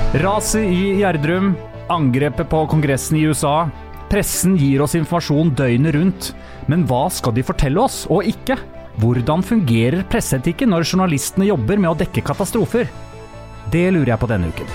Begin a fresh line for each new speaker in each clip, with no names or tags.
Raset i Gjerdrum, angrepet på kongressen i USA. Pressen gir oss informasjon døgnet rundt. Men hva skal de fortelle oss, og ikke? Hvordan fungerer presseetikken når journalistene jobber med å dekke katastrofer? Det lurer jeg på denne uken.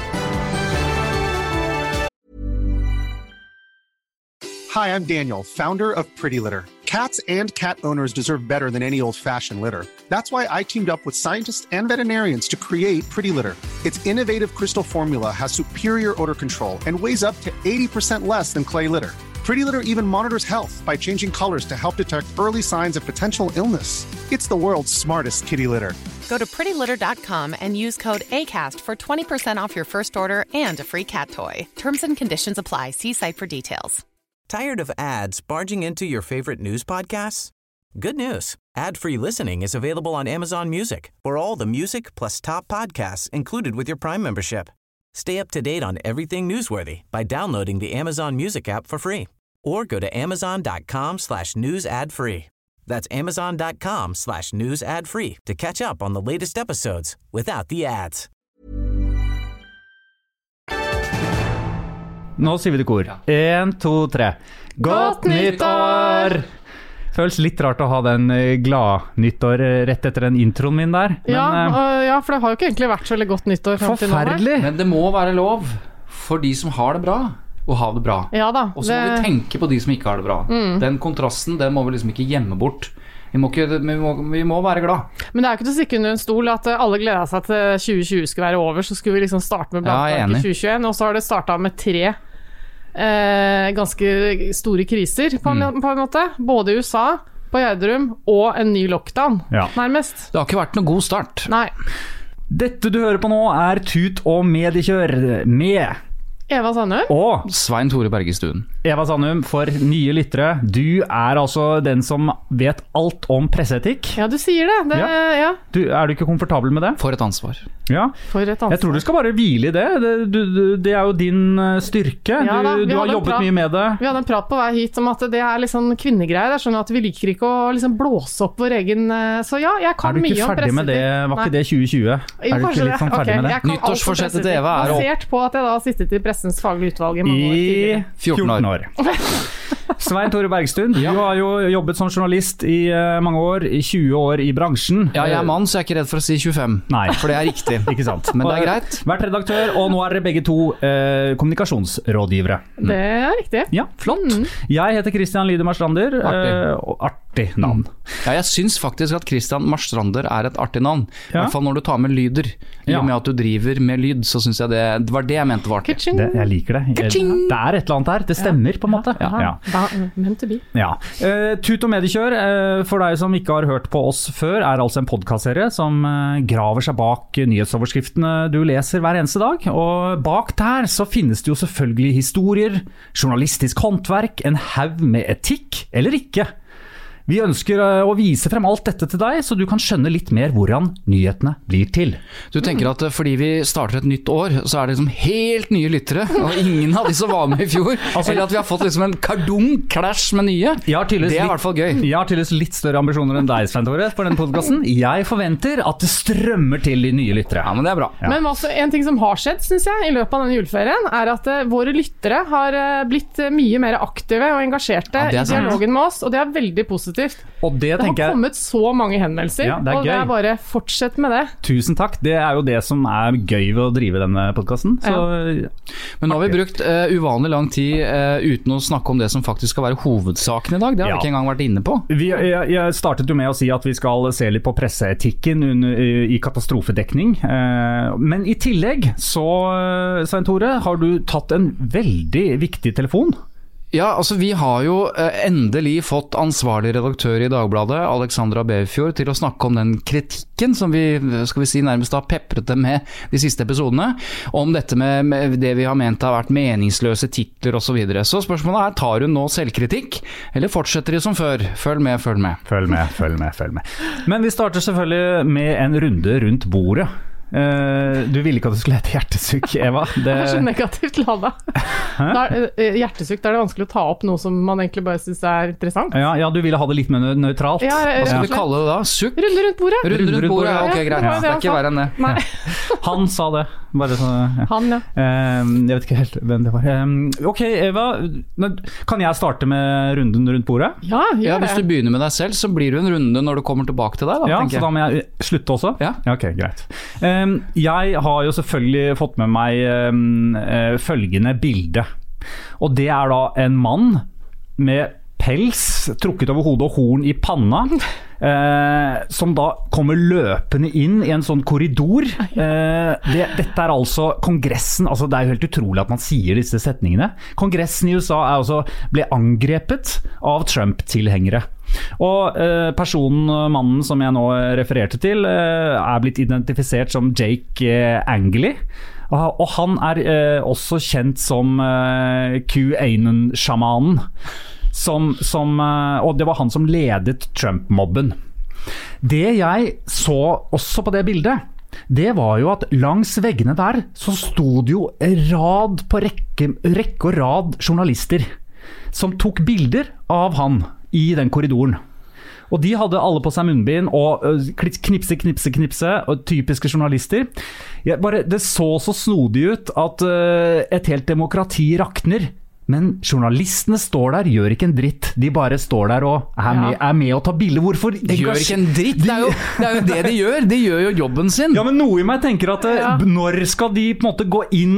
Hi, I'm Daniel, founder of Pretty Litter. Cats and cat owners deserve better than any old-fashioned litter. That's why I teamed up with scientists and veterinarians to create Pretty Litter. Its innovative crystal formula has superior odor control and weighs up to 80% less than clay litter. Pretty Litter even monitors health by changing colors to help detect early signs of potential illness. It's the world's smartest kitty litter.
Go to prettylitter.com and use code ACAST for 20% off your first order and a free cat toy. Terms and conditions apply. See site for details.
Tired of ads barging into your favorite news podcasts? Good news. Ad-free listening is available on Amazon Music for all the music plus top podcasts included with your Prime membership. Stay up to date on everything newsworthy by downloading the Amazon Music app for free or go to amazon.com/news ad free. That's amazon.com/news ad free to catch up on the latest episodes without the ads.
Nå sier vi det kor. 1, 2, 3. Godt nyttår! Føles litt rart å ha den glad nyttår rett etter den introen min der. Men,
ja, for det har jo ikke egentlig vært så veldig godt nyttår frem til nå.
Forferdelig!
Men det må være lov for de som har det bra, å ha det bra.
Ja da.
Og så må vi tenke på de som ikke har det bra. Den kontrasten, den må vi liksom ikke gjemme bort. Vi må være glad.
Men det er jo ikke til å stikke under en stol at alle gleder seg til 2020 skulle være over, så skulle vi liksom starte med blant 2021, og så har det startet med 3 ganske store kriser på en måte. Både i USA, på Gjerdrum og en ny lockdown, nærmest.
Det har ikke vært noen god start.
Nei.
Dette du hører på nå er Tut og Mediekjør med
Eva Sandum
og
Svein Tore Bergestuen.
Eva Sandum, for nye lyttere, du er altså den som vet alt om presseetikk.
Ja, du sier det. Ja.
Er du ikke komfortabel med det?
For et ansvar.
Ja.
For et ansvar.
Jeg tror du skal bare hvile i det. Det er jo din styrke.
Ja,
du har jobbet mye med det.
Vi hadde en prat på vei hit om at det er litt sånn kvinnegreier. Det er sånn at vi liker ikke å liksom blåse opp vår egen... Så ja, jeg kan mye om presseetikk. Er du ikke ferdig med det? Var ikke det 2020? Jo,
er du ikke litt sånn ferdig med det?
Nyttårsforsettet til Eva er
basert på at jeg da har sittet i pressens faglige utvalg i mange år tidligere.
14 år.
Svein Tore Bergstuen, du har jo jobbet som journalist i mange år, i 20 år i bransjen.
Ja, jeg er mann, så jeg er ikke redd for å si 25.
Nei.
For det er riktig.
Ikke sant.
Men det er greit.
Vært redaktør, og nå er dere begge to kommunikasjonsrådgivere.
Det er riktig.
Ja, flott. Jeg heter Christian Lyde Marstrander. Artig navn.
Ja, jeg synes faktisk at Christian Marstrander er et artig navn. I hvert fall når du tar med lyder. I og med at du driver med lyd, så synes jeg det var det jeg mente var artig.
Jeg liker det. Det er et eller annet her. Det stemmer på en måte.
Meant to be.
Ja. Tut og Mediekjør, for deg som ikke har hørt på oss før, er altså en podcastserie som graver seg bak nyhetsoverskriftene du leser hver eneste dag. Og bak der så finnes det jo selvfølgelig historier, journalistisk håndverk, en haug med etikk eller ikke. Vi ønsker å vise frem alt dette til deg, så du kan skjønne litt mer hvordan nyhetene blir til.
Du tenker at fordi vi starter et nytt år, så er det liksom helt nye lyttere, og ingen av de som var med i fjor. Eller at vi har fått liksom en kardon-clash med nye. Det er i hvert fall gøy.
Jeg har tydeligvis litt større ambisjoner enn deg, Svein Tore, for denne podcasten. Jeg forventer at det strømmer til de nye lyttere.
Ja, men det er bra.
Ja. Men også, en ting som har skjedd, synes jeg, i løpet av denne juleferien, er at våre lyttere har blitt mye mer aktive og engasjerte i dialogen med oss, og det er veldig positivt.
Og det
har kommet så mange henvendelser,
det
og det er bare fortsett med det.
Tusen takk, det er jo det som er gøy ved å drive denne podcasten.
Men nå har vi brukt uvanlig lang tid uten å snakke om det som faktisk skal være hovedsaken i dag. Det har vi ikke engang vært inne på.
Jeg startet jo med å si at vi skal se litt på presseetikken i katastrofedekning. Men i tillegg så, Svein Tore, har du tatt en veldig viktig telefon.
Ja, altså vi har jo endelig fått ansvarlig redaktør i Dagbladet, Alexandra Bevfjord, til å snakke om den kritikken som vi, skal vi si, nærmest har pepret det med de siste episodene, om dette med det vi har ment har vært meningsløse titler og så videre. Så spørsmålet er, tar hun nå selvkritikk, eller fortsetter de som før? Følg med, følg med.
Følg med. Men vi starter selvfølgelig med en runde rundt bordet. Du ville ikke at det skulle hete hjertesukk, Eva.
Det er så negativt lada. Hjertesukk, da er det vanskelig å ta opp noe som man egentlig bare synes er interessant.
Ja, du ville ha det litt mer nøytralt.
Hva skal vi kalle det da? Sukk?
Runde rundt bordet.
Runde rundt bordet, ok, greit. Det er ikke verre enn det.
Han sa det. Bare så, ja.
Han, ja.
Jeg vet ikke helt hvem det var. Ok, Eva, kan jeg starte med runden rundt bordet?
Ja, gjør det.
Hvis du begynner med deg selv, så blir det en runde når du kommer tilbake til deg. Da,
ja, så da må jeg slutte også?
Ja.
Ok, greit. Jeg har jo selvfølgelig fått med meg følgende bilde. Og det er da en mann med pels trukket over hodet og horn i panna, som da kommer løpende inn i en sånn korridor. Dette er altså kongressen, altså det er jo helt utrolig at man sier disse setningene. Kongressen i USA ble angrepet av Trump-tilhengere. Og mannen som jeg nå refererte til, er blitt identifisert som Jake Angley. Og han er også kjent som QAnon-sjamanen. Og det var han som ledet Trump-mobben. Det jeg så også på det bildet, det var jo at langs veggene der så sto det jo rad på rekke og rad journalister som tok bilder av han i den korridoren. Og de hadde alle på seg munnbind og knipse, og typiske journalister. Det så snodig ut at et helt demokrati rakner. Men journalistene står der, gjør ikke en dritt. De bare står der og er med å ta bilder. Hvorfor?
Gjør ikke en dritt? Det er jo det de gjør. De gjør jo jobben sin.
Ja, men noe i meg tenker at når skal de på en måte gå inn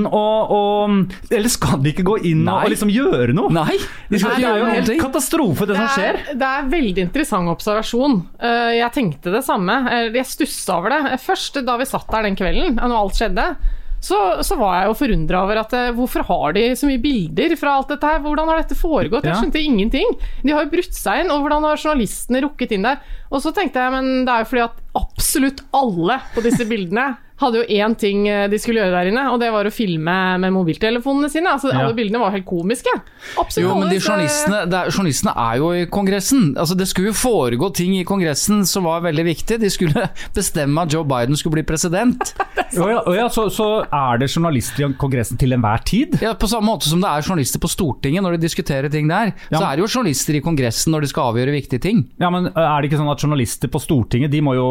eller skal de ikke gå inn og liksom gjøre noe?
Nei,
det er jo helt katastrofe det som skjer.
Det er veldig interessant observasjon. Jeg tenkte det samme. Jeg stusset over det. Først da vi satt der den kvelden, når alt skjedde, så var jeg jo forundret over at hvorfor har de så mye bilder fra alt dette her? Hvordan har dette foregått? Jeg skjønte ingenting. De har jo brutt seg inn, og hvordan har journalistene rukket inn der? Og så tenkte jeg, men det er jo fordi at absolutt alle på disse bildene hadde jo én ting de skulle gjøre der inne, og det var å filme med mobiltelefonene sine. Altså, alle bildene var helt komiske. Absolutt.
Jo, men journalistene er jo i kongressen. Altså, det skulle jo foregå ting i kongressen som var veldig viktig. De skulle bestemme at Joe Biden skulle bli president.
Så er det journalister i kongressen til enhver tid?
Ja, på samme måte som det er journalister på Stortinget når de diskuterer ting der, så er det jo journalister i kongressen når de skal avgjøre viktige ting. Ja,
men er det ikke sånn at journalister på Stortinget, de må jo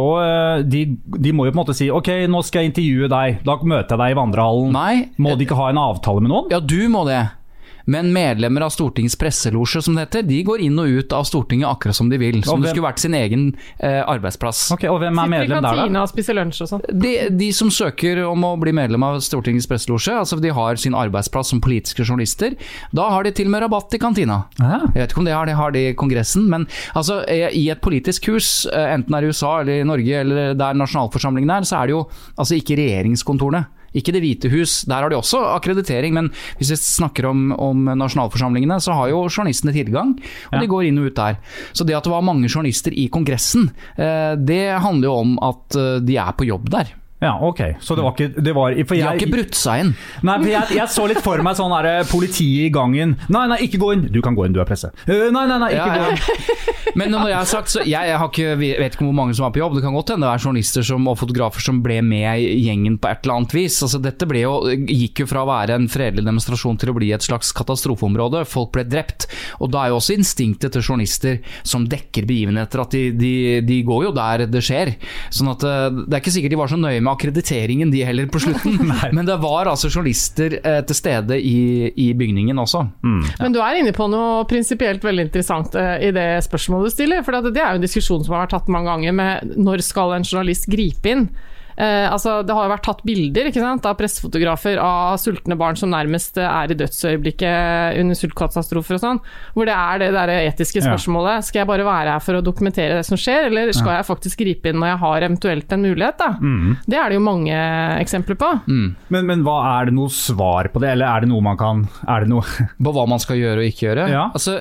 på en måte si, ok, nå skal jeg intervjue deg, da møter jeg deg i vandrehallen.
Nei.
Må de ikke ha en avtale med noen?
Ja, du må det. Men medlemmer av Stortingets presselosje, som det heter, de går inn og ut av Stortinget akkurat som de vil. Som det skulle vært sin egen arbeidsplass.
Ok, og hvem er medlem der da?
Sitter i kantina og spiser lunsj og sånn.
De som søker om å bli medlem av Stortingets presselosje, altså de har sin arbeidsplass som politiske journalister, da har de til og med rabatt i kantina. Jeg vet ikke om det har de i kongressen, men altså, i et politisk hus, enten det er i USA eller i Norge, eller der nasjonalforsamlingen er, så er det jo altså ikke regjeringskontorene. Ikke Det hvite hus, der har de også akkreditering, men hvis vi snakker om nasjonalforsamlingene, så har jo journalistene tilgang, og de går inn og ut der. Så det at det var mange journalister i kongressen, det handler jo om at de er på jobb der.
Ja, ok. Så det var ikke...
De har ikke brutt seg inn.
Nei, for jeg så litt for meg sånn der politiet i gangen. Nei, ikke gå inn. Du kan gå inn, du er presse. Nei, ikke gå inn.
Men når jeg har sagt, så jeg vet ikke hvor mange som var på jobb. Det kan godt hende det er journalister og fotografer som ble med i gjengen på et eller annet vis. Altså, dette gikk jo fra å være en fredelig demonstrasjon til å bli et slags katastrofeområde. Folk ble drept. Og da er jo også instinktet til journalister som dekker begivenheter at de går jo der det skjer. Sånn at det er ikke sikkert de var så nøye med akkrediteringen de heller på slutten, men det var altså journalister til stede i bygningen også.
Men du er inne på noe prinsipielt veldig interessant i det spørsmålet du stiller, for det er jo en diskusjon som har vært tatt mange ganger med når skal en journalist gripe inn? Altså, det har jo vært tatt bilder, ikke sant, av pressefotografer av sultne barn som nærmest er i dødsøyeblikket under sultkatastrofer og sånn, hvor det er det der etiske spørsmålet, skal jeg bare være her for å dokumentere det som skjer, eller skal jeg faktisk gripe inn når jeg har eventuelt en mulighet da? Det er det jo mange eksempler på.
Men hva er det noe svar på det, eller er det noe man kan,
på hva man skal gjøre og ikke gjøre?
Ja.
Altså,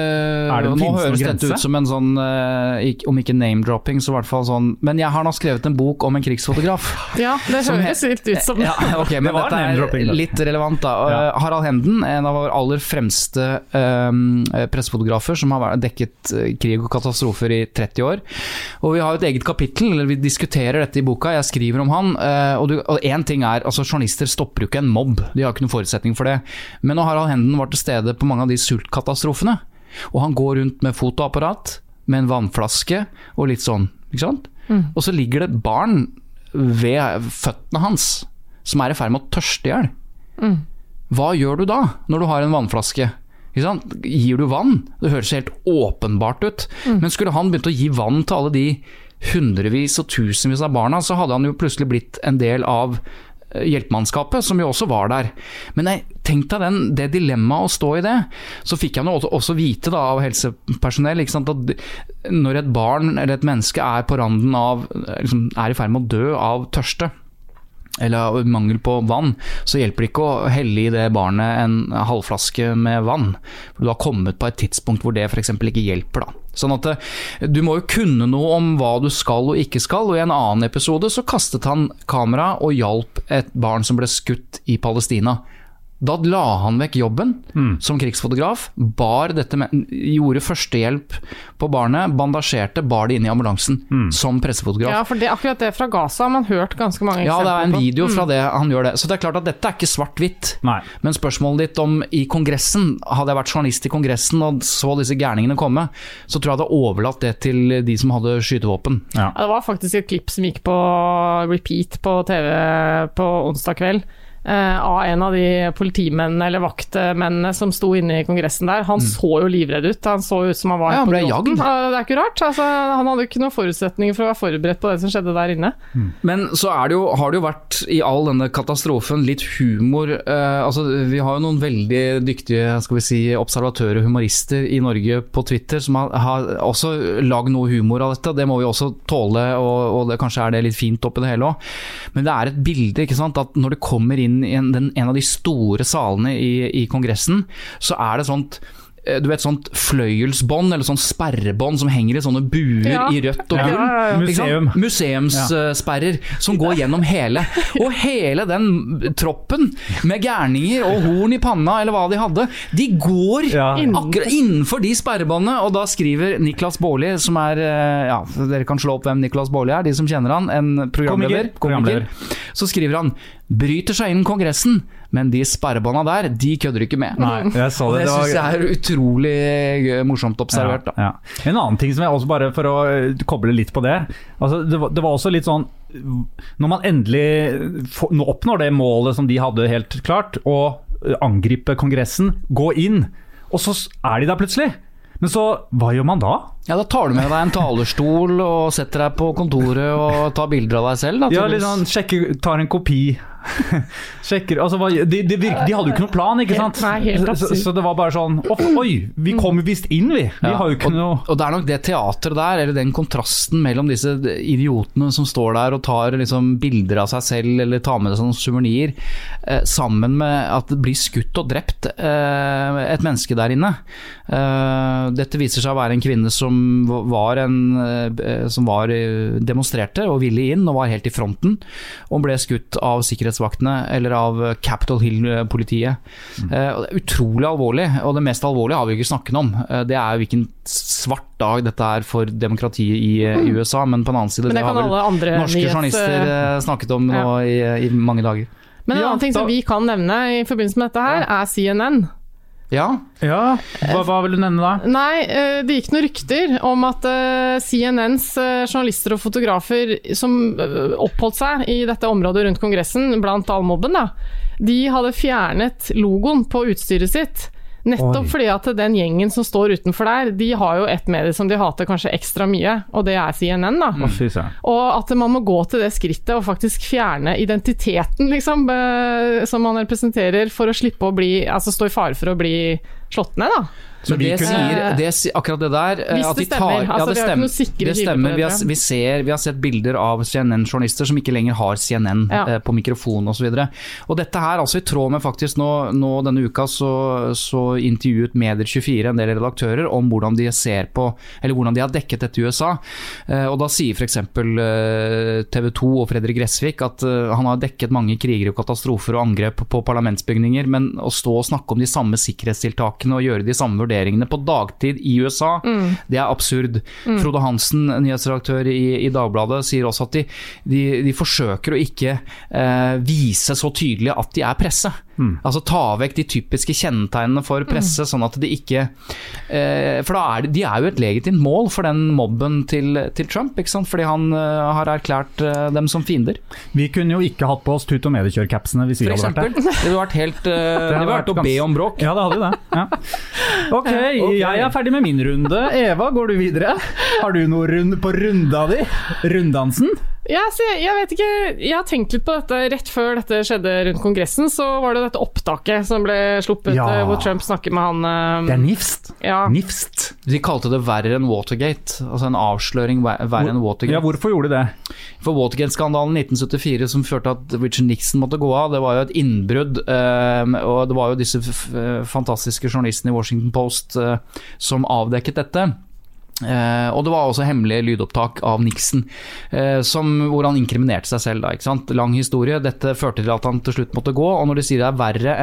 nå høres dette ut som en sånn, om ikke name-dropping, så i hvert fall sånn, men jeg har nå skrevet en bok om en krigsfotograf.
Ja, det høres litt ut som
okay, men dette er litt relevant da. Harald Henden, en av våre aller fremste pressefotografer som har dekket krig og katastrofer i 30 år. Og vi har et eget kapittel, eller vi diskuterer dette i boka, jeg skriver om han, og en ting er, altså journalister stopper jo ikke en mobb, de har ikke noen forutsetning for det. Men når Harald Henden var til stede på mange av de sultkatastrofene, og han går rundt med fotoapparat, med en vannflaske, og litt sånn, ikke sant? Og så ligger det barn ved føttene hans som I ferd med å tørste ihjel. Hva gjør du da, når du har en vannflaske? Ikke sant? Gir du vann? Det høres helt åpenbart ut. Men skulle han begynt å gi vann til alle de hundrevis og tusenvis av barna, så hadde han jo plutselig blitt en del av hjelpemannskapet, som jo også var der. Men tenk deg det dilemmaet å stå I det. Så fikk han jo også vite da, av helsepersonell, ikke sant, at når et barn eller et menneske på randen av, liksom, I ferd med å dø av tørste, eller mangel på vann, så hjelper det ikke å helle I det barnet en halvflaske med vann. For du har kommet på et tidspunkt hvor det for eksempel ikke hjelper da. Sånn at du må jo kunne noe om hva du skal og ikke skal, og I en annen episode så kastet han kamera og hjalp et barn som ble skutt I Palestina. Da la han vekk jobben som krigsfotograf, gjorde førstehjelp på barnet, bandasjerte, bar det inn I ambulansen som pressefotograf.
Ja, for akkurat det fra Gaza har man hørt ganske mange eksempler på.
Ja, det en video fra det han gjør det. Så det klart at dette ikke svart-hvitt. Men spørsmålet ditt om I kongressen, hadde jeg vært journalist I kongressen og så disse gærningene komme, så tror jeg jeg hadde overlatt det til de som hadde skytevåpen.
Ja, det var faktisk et klipp som gikk på repeat på TV på onsdag kveld. Av en av de politimennene eller vaktmennene som sto inne I kongressen der. Han så jo livredd ut. Han så ut som han var på jagd. Det ikke rart. Altså, han hadde jo ikke noen forutsetninger for å være forberedt på det som skjedde der inne.
Men så har det jo vært I all denne katastrofen litt humor. Altså, vi har jo noen veldig dyktige, skal vi si, observatører og humorister I Norge på Twitter som har også lagd noe humor av dette. Det må vi også tåle, og det kanskje det litt fint oppi det hele også. Men det et bilde, ikke sant, at når det kommer inn I en av de store salene I kongressen, så det sånt du vet sånt fløyelsbånd eller sånn sperrebånd som henger I sånne buer I rødt og gull. Museumssperrer som går gjennom hele. Og hele den troppen med gærninger og horn I panna eller hva de hadde, de går akkurat innenfor de sperrebåndene, og da skriver Niklas Baarli, som dere kan slå opp hvem Niklas Baarli de som kjenner han, en programleder. Så skriver han, bryter seg inn kongressen, men de sperrebåndene der, de kødder ikke med.
Nei, jeg så det.
Og det synes jeg utrolig morsomt observert. Da.
En annen ting som jeg også bare, for å koble litt på det, altså det var også litt sånn, når man endelig oppnår det målet som de hadde helt klart, og angripe kongressen, gå inn, og så de der plutselig. Men så, hva gjør man da?
Ja, da tar du med deg en talerstol og setter deg på kontoret og tar bilder av deg selv. Da,
ja, litt sånn, tar en kopi. Sjekker, altså, de hadde jo ikke noen plan, ikke sant?
Nei,
så det var bare sånn, oi, vi kommer vist inn, vi har jo ikke noe...
Og det nok det teateret der, eller den kontrasten mellom disse idiotene som står der og tar liksom, bilder av seg selv, eller tar med seg sånne suvenir, sammen med at det blir skutt og drept et menneske der inne. Dette viser seg å være en kvinne som demonstrerte og ville inn og var helt I fronten, og ble skutt av sikkerhetsvaktene eller av Capitol Hill-politiet. Det utrolig alvorlig, og det mest alvorlige har vi ikke snakket om. Det jo hvilken svart dag dette for demokratiet I USA, men på en annen side
det har vel
norske journalister snakket om nå I mange dager.
Men en annen ting som vi kan nevne I forbindelse med dette her CNN.
Ja. Hva vil du nevne da?
Nei, det gikk noen rykter om at CNNs journalister og fotografer som oppholdt seg I dette området rundt kongressen, blant all mobben da, de hadde fjernet logoen på utstyret sitt. Nettopp fordi at den gjengen som står utenfor der, de har jo et medie som de hater kanskje ekstra mye, og det CNN da. Og at man må gå til det skrittet og faktisk fjerne identiteten liksom, som man representerer for å slippe å stå I fare for å bli slått ned da.
Så akkurat det der
hvis det stemmer,
det stemmer. Vi har sett bilder av CNN-journalister som ikke lenger har CNN på mikrofon og så videre. Og dette her I tråd med faktisk nå denne uka så intervjuet Medier24 en del redaktører om hvordan de ser på, eller hvordan de har dekket dette I USA. Og da sier for eksempel TV 2 og Fredrik Gressvik at han har dekket mange kriger og katastrofer og angrep på parlamentsbygninger, men å stå og snakke om de samme sikkerhetstiltakene og gjøre de samme vurderingene på dagtid I USA, det absurd. Frode Hansen, nyhetsredaktør I Dagbladet, sier også at de forsøker å ikke vise så tydelig at de presse. Altså ta vekk de typiske kjennetegnene for presse, sånn at de ikke for de jo et legitimt mål for den mobben til Trump, ikke sant? Fordi han har erklært dem som fiender.
Vi kunne jo ikke hatt på oss tut- og mediekjør-capsene hvis vi hadde vært der.
Det hadde vært helt det hadde vært å be om bråk.
Ja, det hadde det. Ja. Ok, jeg er ferdig med min runde. Eva, går du videre? Har du noe på runda di? Runddansen?
Jeg vet ikke, jeg har tenkt litt på dette rett før dette skjedde rundt kongressen, så var det dette opptaket som ble sluppet hvor Trump snakker med han
Det nifst.
Ja.
Nifst.
De kalte det verre enn Watergate, altså en avsløring verre enn Watergate.
Ja, hvorfor gjorde de det?
For Watergate-skandalen 1974 som førte at Richard Nixon måtte gå av, det var jo et innbrudd, og det var jo disse fantastiske journalistene i Washington Post som avdekket dette. Og det var også hemmelige lydopptak av Nixon hvor han inkriminerte seg selv da, ikke sant? Lang historie, dette førte til at han til slutt måtte gå, og når de sier det er verre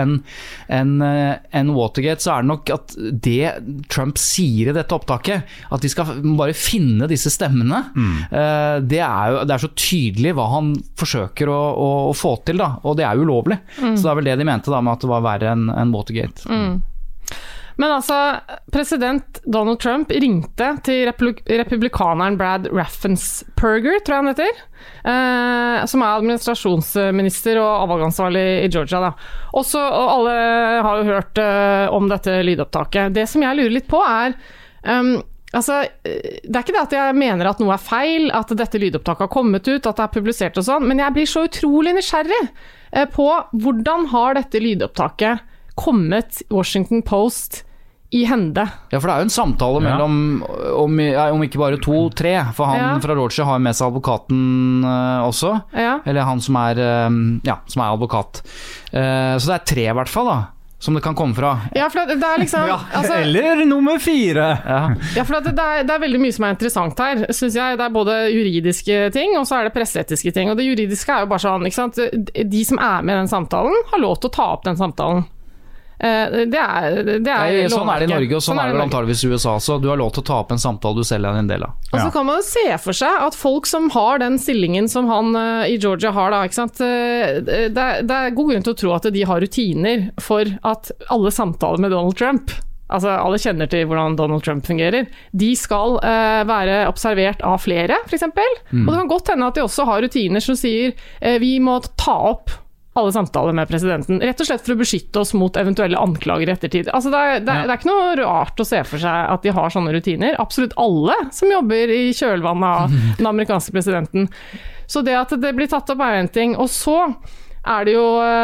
enn Watergate, så er det nok at det Trump sier i dette opptaket, at de skal bare finne disse stemmene, det er så tydelig hva han forsøker å få til da, og det er jo ulovlig, så det er vel det de mente da med at det var verre enn Watergate.
Men altså, president Donald Trump ringte til republikaneren Brad Raffensperger, tror jeg han heter, som er administrasjonsminister og avvalgansvarlig i Georgia da. Og alle har jo hørt om dette lydopptaket. Det som jeg lurer litt på altså, det er ikke det at jeg mener at noe er feil, at dette lydopptaket har kommet ut, at det er publisert og sånn, men jeg blir så utrolig nysgjerrig på hvordan har dette lydopptaket kommet Washington Post i hende.
Ja, for det er jo en samtale mellom, om ikke bare 2-3, for han fra Georgia har med seg advokaten også, eller han som er advokat. Så det er 3 i hvert fall da, som det kan komme fra.
Ja, for det er liksom... altså,
eller nummer 4.
Ja, for det er veldig mye som er interessant her, synes jeg. Det er både juridiske ting, og så er det presseetiske ting. Og det juridiske er jo bare sånn, ikke sant? De som er med i den samtalen, har lov til å ta opp den samtalen. Det er
sånn er det i Norge, og sånn er det vel antageligvis i USA, så du har lov til å ta opp en samtale du selv er en del av.
Og så kan man jo se for seg at folk som har den stillingen som han i Georgia har da, ikke sant? Det er god grunn til å tro at de har rutiner for at alle samtaler med Donald Trump, altså alle kjenner til hvordan Donald Trump fungerer, de skal være observert av flere, for eksempel. Og det kan godt hende at de også har rutiner som sier vi må ta opp alle samtaler med presidenten, rett og slett for å beskytte oss mot eventuelle anklager i ettertid. Altså det er ikke noe rart å se for seg at de har sånne rutiner. Absolutt alle som jobber i kjølvannet av den amerikanske presidenten. Så det at det blir tatt opp er en ting, og så er det jo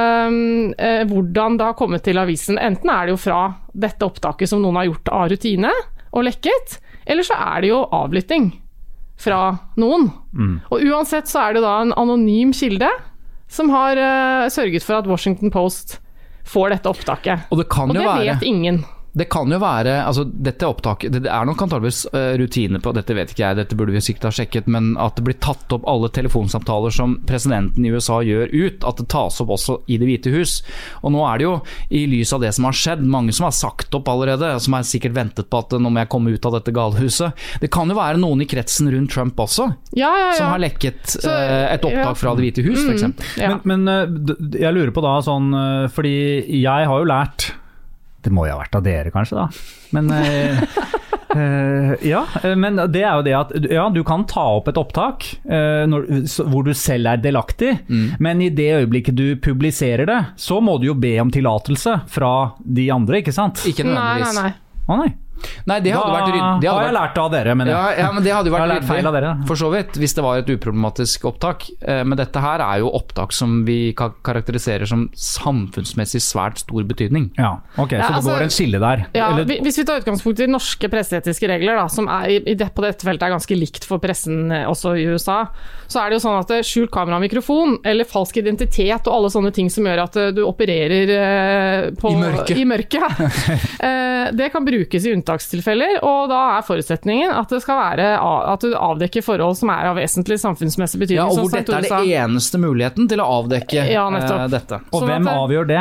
hvordan det har kommet til avisen. Enten er det jo fra dette opptaket som noen har gjort av rutine og lekket, eller så er det jo avlytting fra noen. Og uansett så er det da en anonym kilde som har sørget for at Washington Post får dette opptaket. Og det vet ingen.
Det kan jo være, altså dette opptaket, det er nok antageligvis rutiner på, dette vet ikke jeg, dette burde vi sikkert ha sjekket, men at det blir tatt opp alle telefonsamtaler som presidenten i USA gjør ut, at det tas opp også i Det hvite hus. Og nå er det jo, i lys av det som har skjedd, mange som har sagt opp allerede, som har sikkert ventet på at nå må jeg komme ut av dette galhuset. Det kan jo være noen i kretsen rundt Trump også, som har lekket et opptak fra Det hvite hus, for eksempel.
Men jeg lurer på da, sånn, fordi jeg har jo lært, det må jo ha vært av dere kanskje da, men men det er jo det at du kan ta opp et opptak hvor du selv er delaktig, men i det øyeblikket du publiserer det, så må du jo be om tillatelse fra de andre, ikke sant?
Ikke nødvendigvis.
Nei.
Nei, det hadde vært ryddig.
Det har jeg lært av dere, men
men det hadde jo vært
feil av dere.
For så vidt, hvis det var et uproblematisk opptak. Men dette her er jo opptak som vi karakteriserer som samfunnsmessig svært stor betydning.
Ja, ok, så det går en skille der.
Ja, hvis vi tar utgangspunkt i norske presseetiske regler, da, som på dette feltet er ganske likt for pressen også i USA, så er det jo sånn at skjult kamera og mikrofon, eller falsk identitet og alle sånne ting som gjør at du opererer i mørket. Det kan brukes i unntakstilfeller, og da er forutsetningen at det skal være at du avdekker forhold som er av vesentlig samfunnsmessig betydning.
Ja, og hvor dette er det eneste muligheten til å avdekke dette.
Og hvem avgjør det?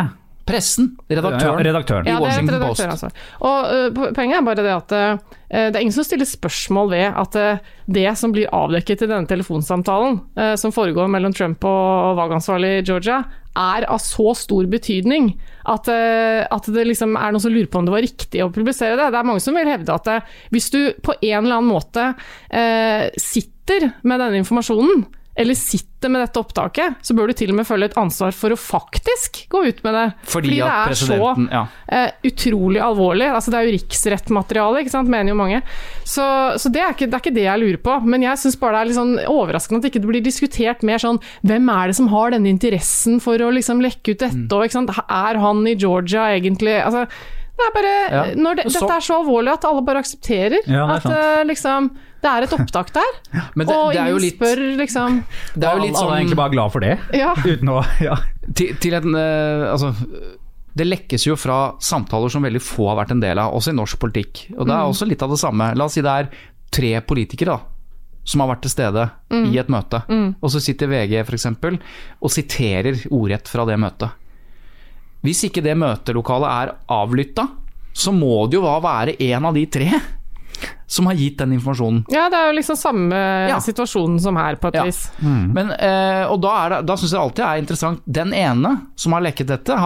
Pressen, redaktøren
ja,
i Washington Post.
Altså. Og poenget er bare det at det er ingen som stiller spørsmål ved at det som blir avdekket i denne telefonsamtalen som foregår mellom Trump og valgansvarlig i Georgia, er av så stor betydning at det liksom er noen som lurer på om det var riktig å publisere det. Det er mange som vil hevde at hvis du på en eller annen måte sitter med denne informasjonen, eller sitter med dette opptaket, så bør du til og med føle et ansvar for å faktisk gå ut med det. Fordi det er så utrolig alvorlig. Altså, det er jo riksrettmateriale, ikke sant, mener jo mange. Så det er ikke det jeg lurer på. Men jeg synes bare det er litt sånn overraskende at det ikke blir diskutert mer sånn, hvem er det som har denne interessen for å liksom lekke ut dette, og, ikke sant? Er han i Georgia egentlig? Altså, det er bare, dette er så alvorlig at alle bare aksepterer at liksom det er et opptak der,
men
og ingen spør liksom...
Det er jo litt sånn... Alle er egentlig bare glad for det, uten å...
Altså, det lekkes jo fra samtaler som veldig få har vært en del av, også i norsk politikk. Og det er også litt av det samme. La oss si det er 3 politikere som har vært til stede i et møte. Og så sitter VG for eksempel og siterer ordrett fra det møtet. Hvis ikke det møtelokalet er avlyttet, så må det jo være en av de 3 som har gitt den informasjonen. Ja, det er jo liksom samme situasjonen som her på et vis. Men, og da synes jeg alltid er interessant, den ene som har lekket dette,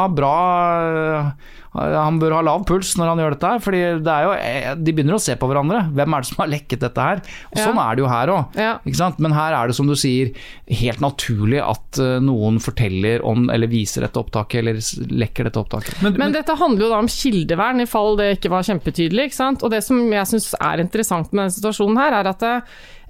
han bør ha lav puls når han gjør dette her, fordi det er jo, de begynner å se på hverandre. Hvem er det som har lekket dette her? Og sånn er det jo her også, ikke sant? Men her er det, som du sier, helt naturlig at noen forteller om, eller viser dette opptaket, eller lekker dette opptaket.
Men dette handler jo da om kildevern, i fall det ikke var kjempetydelig, ikke sant? Og det som jeg synes er interessant med denne situasjonen her, er at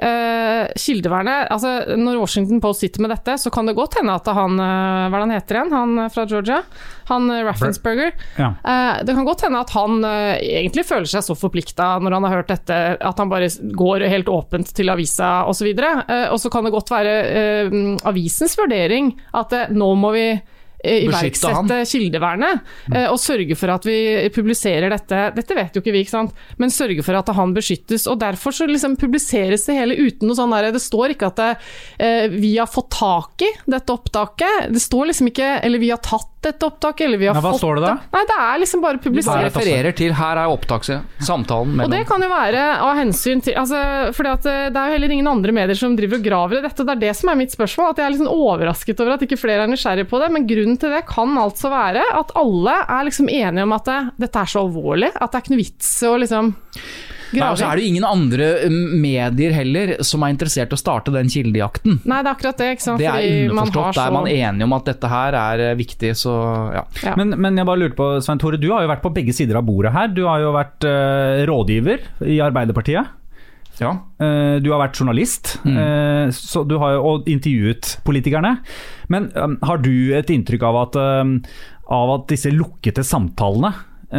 kildevernet, altså når Washington Post sitter med dette, så kan det godt hende at han, hva er det han heter igjen? Han fra Georgia? Han Raffensperger. Det kan godt hende at han egentlig føler seg så forpliktet når han har hørt dette, at han bare går helt åpent til avisa og så videre. Og så kan det godt være avisens vurdering at nå må vi iverksette kildevernet og sørge for at vi publiserer dette vet jo ikke vi, ikke sant? Men sørge for at han beskyttes, og derfor så liksom publiseres det hele uten noe sånn der, det står ikke at vi har fått tak i dette opptaket, det står liksom ikke, eller vi har tatt dette opptaket, eller vi har fått det.
Hva står det da?
Nei, det er liksom bare publisert.
Det refererer til, her er samtalen mellom.
Og det kan jo være av hensyn til, altså, fordi at det er jo heller ingen andre medier som driver og graver i dette, og det er det som er mitt spørsmål, at jeg er litt sånn overrasket over at ikke flere er nysgjerrige på det, men grunnen til det kan altså være at alle er liksom enige om at dette er så alvorlig, at det er ikke noe vits å liksom grave.
Nei, og så er det jo ingen andre medier heller som er interessert i å starte den kildejakten.
Nei, det er akkurat det, ikke sant?
Det er underforstått, der man er enige om at dette her er viktig, så ja.
Men jeg bare lurte på, Svein Tore, du har jo vært på begge sider av bordet her. Du har jo vært rådgiver i Arbeiderpartiet.
Ja.
Du har vært journalist, så du har jo intervjuet politikerne. Men har du et inntrykk av at disse lukkete samtalene,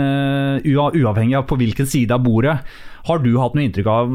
uavhengig av på hvilken side av bordet, har du hatt noe inntrykk av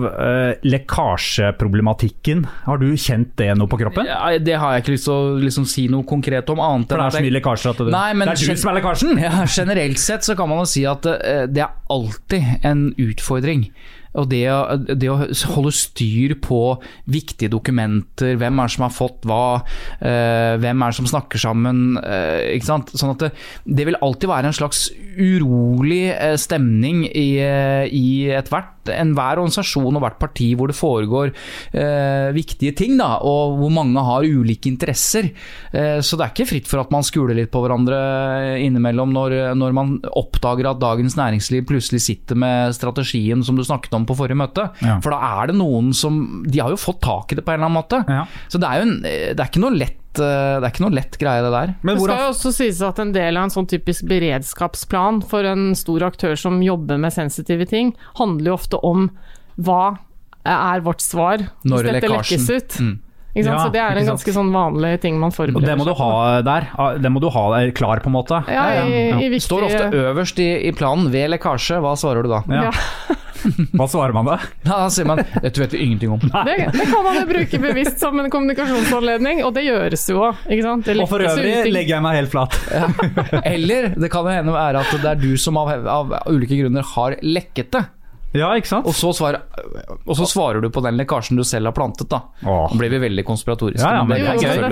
lekkasjeproblematikken? Har du kjent det noe på kroppen?
Ja, det har jeg ikke lyst til å liksom si noe konkret om, annet
for det er så mye lekkasjer at
det er
du som er lekkasjen?
Ja, generelt sett så kan man jo si at det er alltid en utfordring. Og det å holde styr på viktige dokumenter, hvem er det som har fått hva, hvem er det som snakker sammen, ikke sant? Sånn at det vil alltid være en slags urolig stemning i enhver organisasjon og hvert parti hvor det foregår viktige ting da, og hvor mange har ulike interesser. Så det er ikke fritt for at man skuler litt på hverandre innimellom når man oppdager at Dagens Næringsliv plutselig sitter med strategien som du snakket om på forrige møte. Ja. For da er det noen som, de har jo fått tak i det på en eller annen måte. Ja. Så det er jo det er ikke noe lett greie det der.
Men det skal jo også sies at en del av en sånn typisk beredskapsplan for en stor aktør som jobber med sensitive ting, handler jo ofte om hva er vårt svar hvis dette lekkes ut. Ja, så det er en ganske sånn vanlig ting man forbereder.
Og det må du ha der. Det må du ha klar på en måte.
Ja, i viktige...
Står ofte øverst i planen ved lekkasje. Hva svarer du da?
Ja. Hva svarer man da?
Da sier man, dette vet vi ingenting om.
Det kan man jo bruke bevisst som en kommunikasjonsanledning, og det gjøres jo også, ikke sant?
Og for øvrig legger jeg meg helt flat.
Ja. Eller det kan jo hende være at det er du som av ulike grunner har lekket det.
Ja, ikke sant?
Og så svarer du på den lekkasjen du selv har plantet da. Nå blir vi veldig konspiratoriske.
Ja, men det er gøy.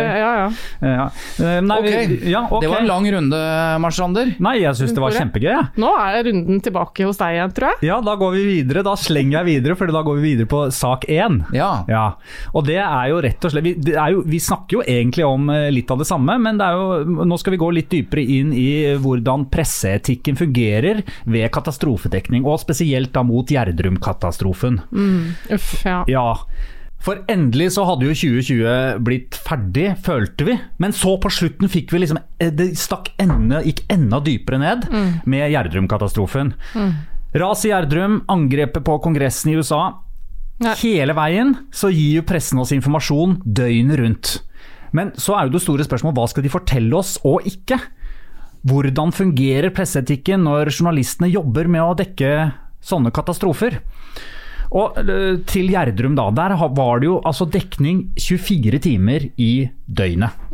Det var en lang runde, Marstrander.
Nei, jeg synes det var kjempegøy. Ja.
Nå er runden tilbake hos deg igjen, tror jeg.
Ja, da går vi videre. Da slenger jeg videre, for da går vi videre på sak 1.
Ja.
Og det er jo rett og slett, vi snakker jo egentlig om litt av det samme, men det er jo, nå skal vi gå litt dypere inn i hvordan presseetikken fungerer ved katastrofedekning, og spesielt da mot Gjerdrum-katastrofen. Ja. For endelig så hadde jo 2020 blitt ferdig, følte vi. Men så på slutten fikk vi liksom, det gikk enda dypere ned med Gjerdrum-katastrofen. Ras i Gjerdrum, angrepet på kongressen i USA. Hele veien så gir jo pressen oss informasjon døgnet rundt. Men så er jo det store spørsmålet, hva skal de fortelle oss og ikke? Hvordan fungerer presseetikken når journalistene jobber med å dekke sånne katastrofer? Og til Gjerdrum da, der var det jo altså dekning 24 timer i døgnet.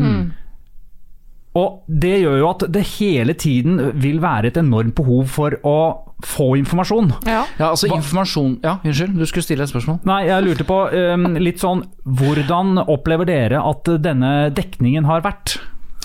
Og det gjør jo at det hele tiden vil være et enormt behov for å få informasjon.
Ja, altså informasjon. Ja, unnskyld, du skulle stille et spørsmål.
Nei, jeg lurte på litt sånn, hvordan opplever dere at denne dekningen har vært?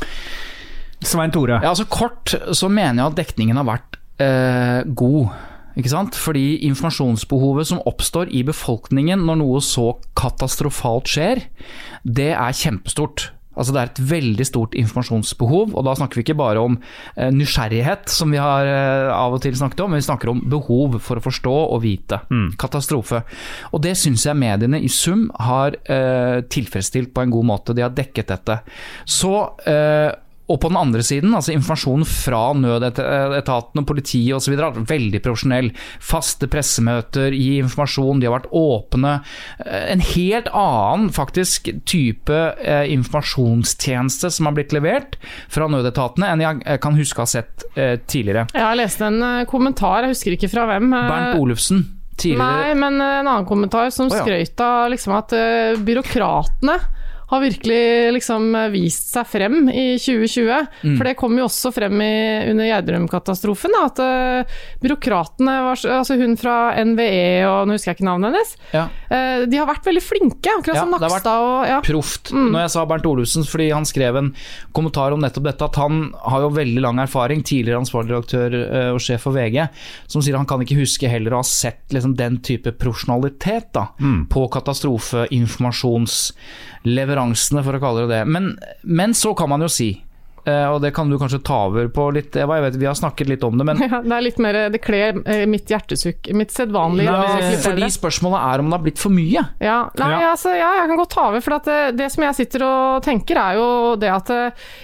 Svein Tore.
Ja, altså kort så mener jeg at dekningen har vært god. Ikke sant? Fordi informasjonsbehovet som oppstår i befolkningen når noe så katastrofalt skjer, det er kjempestort. Altså det er et veldig stort informasjonsbehov, og da snakker vi ikke bare om nysgjerrighet, som vi har av og til snakket om, men vi snakker om behov for å forstå og vite. Katastrofe. Og det synes jeg mediene i sum har tilfredsstilt på en god måte. De har dekket dette. Så og på den andre siden, altså informasjonen fra nødetaten og politiet og så videre, veldig profesjonell. Faste pressemøter, gi informasjon, de har vært åpne. En helt annen faktisk type informasjonstjeneste som har blitt levert fra nødetatene enn jeg kan huske å ha sett tidligere.
Jeg har lest en kommentar, jeg husker ikke fra hvem.
Bernt Olufsen. Tidligere.
Nei, men en annen kommentar som skrøt av liksom at byråkratene har virkelig liksom vist seg frem i 2020. For det kom jo også frem under Gjerdrum-katastrofen, at byråkratene, altså hun fra NVE, og nå husker jeg ikke navnet hennes, de har vært veldig flinke, akkurat som Nakstad.
Det har vært proft. Når jeg sa Bernt Olufsen, fordi han skrev en kommentar om nettopp dette, at han har jo veldig lang erfaring, tidligere ansvarlig redaktør og sjef for VG, som sier han kan ikke huske heller å ha sett liksom, den type profesjonalitet da, på katastrofeinformasjonsleveransene, for å kalle det det. Men så kan man jo si, og det kan du kanskje ta over på litt, Eva, jeg vet, vi har snakket litt om det, men
ja, det er litt mer, det kler mitt hjertesukk, mitt sedvanlige.
Fordi spørsmålet er om det har blitt for mye.
Altså, jeg kan godt ta over, for at det som jeg sitter og tenker er jo det at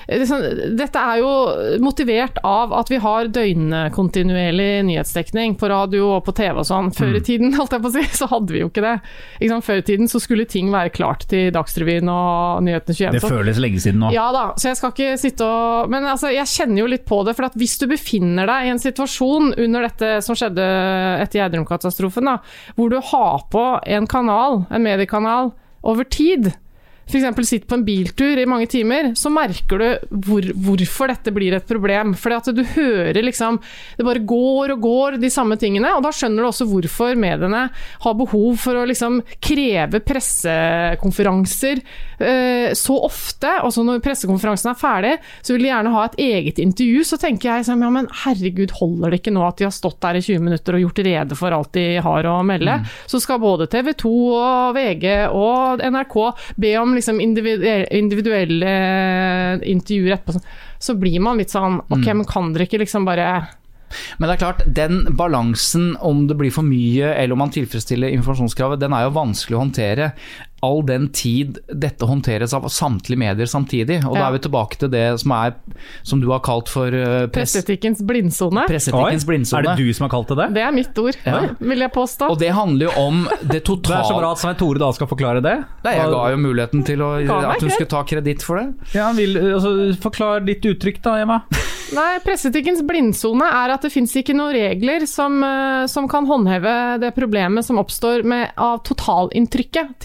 dette er jo motivert av at vi har døgnkontinuerlig nyhetsdekning på radio og på TV og sånn. Før i tiden, holdt jeg på å si, så hadde vi jo ikke det. Ikke sant? Før i tiden så skulle ting være klart til Dagsrevyen og Nyhetene 21.
Det føles lenge siden nå.
Ja da, så jeg skal ikke sitte men altså, jeg kjenner jo litt på det, for at hvis du befinner deg i en situasjon under dette som skjedde etter Gjerdrum-katastrofen, hvor du har på en kanal, en mediekanal, over tid, for eksempel sitter på en biltur i mange timer, så merker du hvorfor dette blir et problem. Fordi at du hører liksom, det bare går og går de samme tingene, og da skjønner du også hvorfor mediene har behov for å liksom kreve pressekonferanser så ofte, og så når pressekonferansen er ferdig, så vil de gjerne ha et eget intervju, så tenker jeg sånn, ja men herregud, holder det ikke nå at de har stått der i 20 minutter og gjort rede for alt de har å melde? Så skal både TV 2 og VG og NRK be om liksom individuelle intervjuer etterpå, så blir man litt sånn, ok, men kan dere ikke liksom bare...
Men det er klart, den balansen, om det blir for mye eller om man tilfredsstiller informasjonskravet, den er jo vanskelig å håndtere all den tid dette håndteres av samtlige medier samtidig, og da er vi tilbake til det som du har kalt for
presseetikkens blindsone.
Presseetikkens blindsone.
Er det du som har kalt det det?
Det er mitt ord, vil jeg påstå.
Og det handler jo om det totale...
Det er så bra at Svein Tore da skal forklare det.
Nei, jeg ga jo muligheten til at hun skulle ta kreditt for det.
Ja, forklar ditt uttrykk da, Emma.
Nei, presseetikkens blindsone er at det finnes ikke noen regler som kan håndheve det problemet som oppstår av totalinntrykket til mediene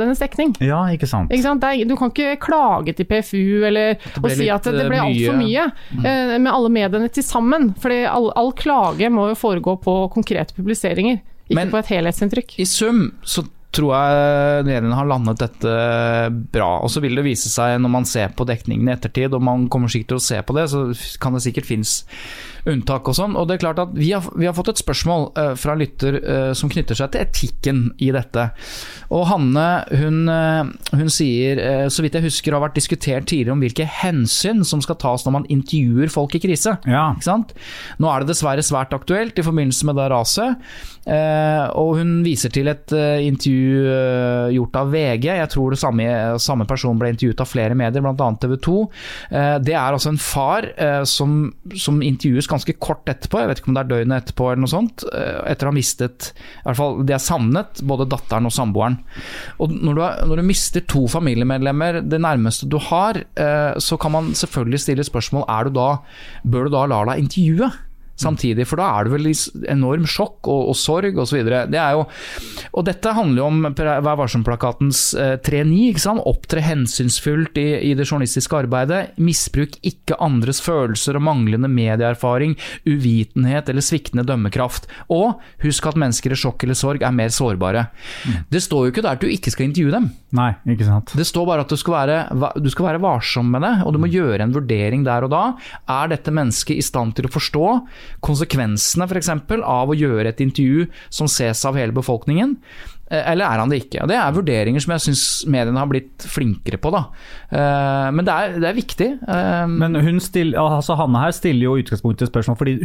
medienes dekning.
Ja, ikke sant?
Du kan ikke klage til PFU og si at det ble alt for mye med alle mediene til sammen, fordi all klage må jo foregå på konkrete publiseringer, ikke på et helhetsinntrykk.
I sum så tror jeg mediene har landet dette bra, og så vil det vise seg når man ser på dekningen i ettertid, og man kommer sikkert til å se på det, så kan det sikkert finnes unntak og sånn, og det er klart at vi har fått et spørsmål fra en lytter som knytter seg til etikken i dette, og Hanne, hun sier, så vidt jeg husker, har vært diskutert tidligere om hvilke hensyn som skal tas når man intervjuer folk i krise, ikke sant? Nå er det dessverre svært aktuelt i forbindelse med det raset, og hun viser til et intervju gjort av VG, jeg tror det samme person ble intervjuet av flere medier, blant annet TV 2. Det er altså en far som intervjues ganske kort etterpå, jeg vet ikke om det er døgnet etterpå eller noe sånt, etter å ha mistet, i hvert fall det er savnet, både datteren og samboeren. Og når du mister 2 familiemedlemmer, det nærmeste du har, så kan man selvfølgelig stille spørsmål, bør du da la deg intervjue? Samtidig, for da er det vel enorm sjokk og sorg og så videre. Det er jo, og dette handler jo om Vær varsom-plakatens 3.9, ikke sant? Opptre hensynsfullt i det journalistiske arbeidet, misbruk ikke andres følelser og manglende medieerfaring, uvitenhet eller sviktende dømmekraft. Og husk at mennesker i sjokk eller sorg er mer sårbare. Det står jo ikke der at du ikke skal intervjue dem.
Nei, ikke sant.
Det står bare at du skal være varsom med det, og du må gjøre en vurdering der og da. Er dette mennesket i stand til å forstå konsekvensene for eksempel av å gjøre et intervju som ses av hele befolkningen, eller er han det ikke? Og det er vurderinger som jeg synes mediene har blitt flinkere på da. Men det er viktig.
Men Hanne her stiller jo utgangspunktet spørsmål, fordi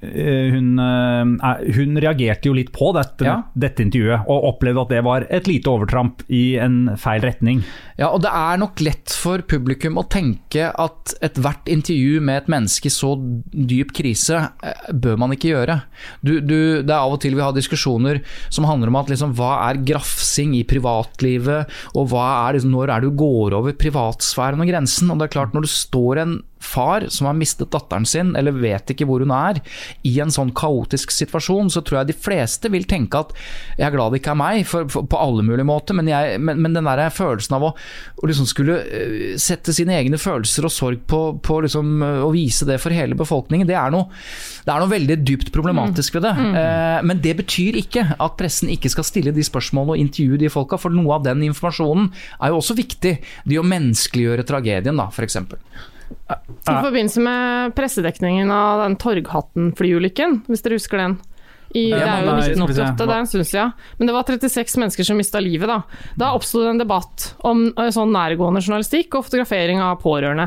hun reagerte jo litt på dette intervjuet, og opplevde at det var et lite overtramp i en feil retning.
Ja, og det er nok lett for publikum å tenke at et hvert intervju med et menneske i så dyp krise bør man ikke gjøre. Det er av og til vi har diskusjoner som handler om at liksom, hva er grafsing i privatlivet, og når er du går over privatsfæren og grensen, og det er klart når det står en far som har mistet datteren sin, eller vet ikke hvor hun er, i en sånn kaotisk situasjon, så tror jeg de fleste vil tenke at jeg er glad det ikke er meg, på alle mulige måter, men den der følelsen av å liksom skulle sette sine egne følelser og sorg på liksom, å vise det for hele befolkningen, det er noe veldig dypt problematisk ved det. Men det betyr ikke at pressen ikke skal stille de spørsmålene og intervjue de folka, for noe av den informasjonen er jo også viktig, det å menneskeliggjøre tragedien da, for eksempel.
I forbindelse med pressedekningen av den Torghatten-flyulykken, hvis dere husker den. Det er jo 1988, det er en stund siden. Men det var 36 mennesker som mistet livet da. Da oppstod det en debatt om sånn nærgående journalistikk og fotografering av pårørende.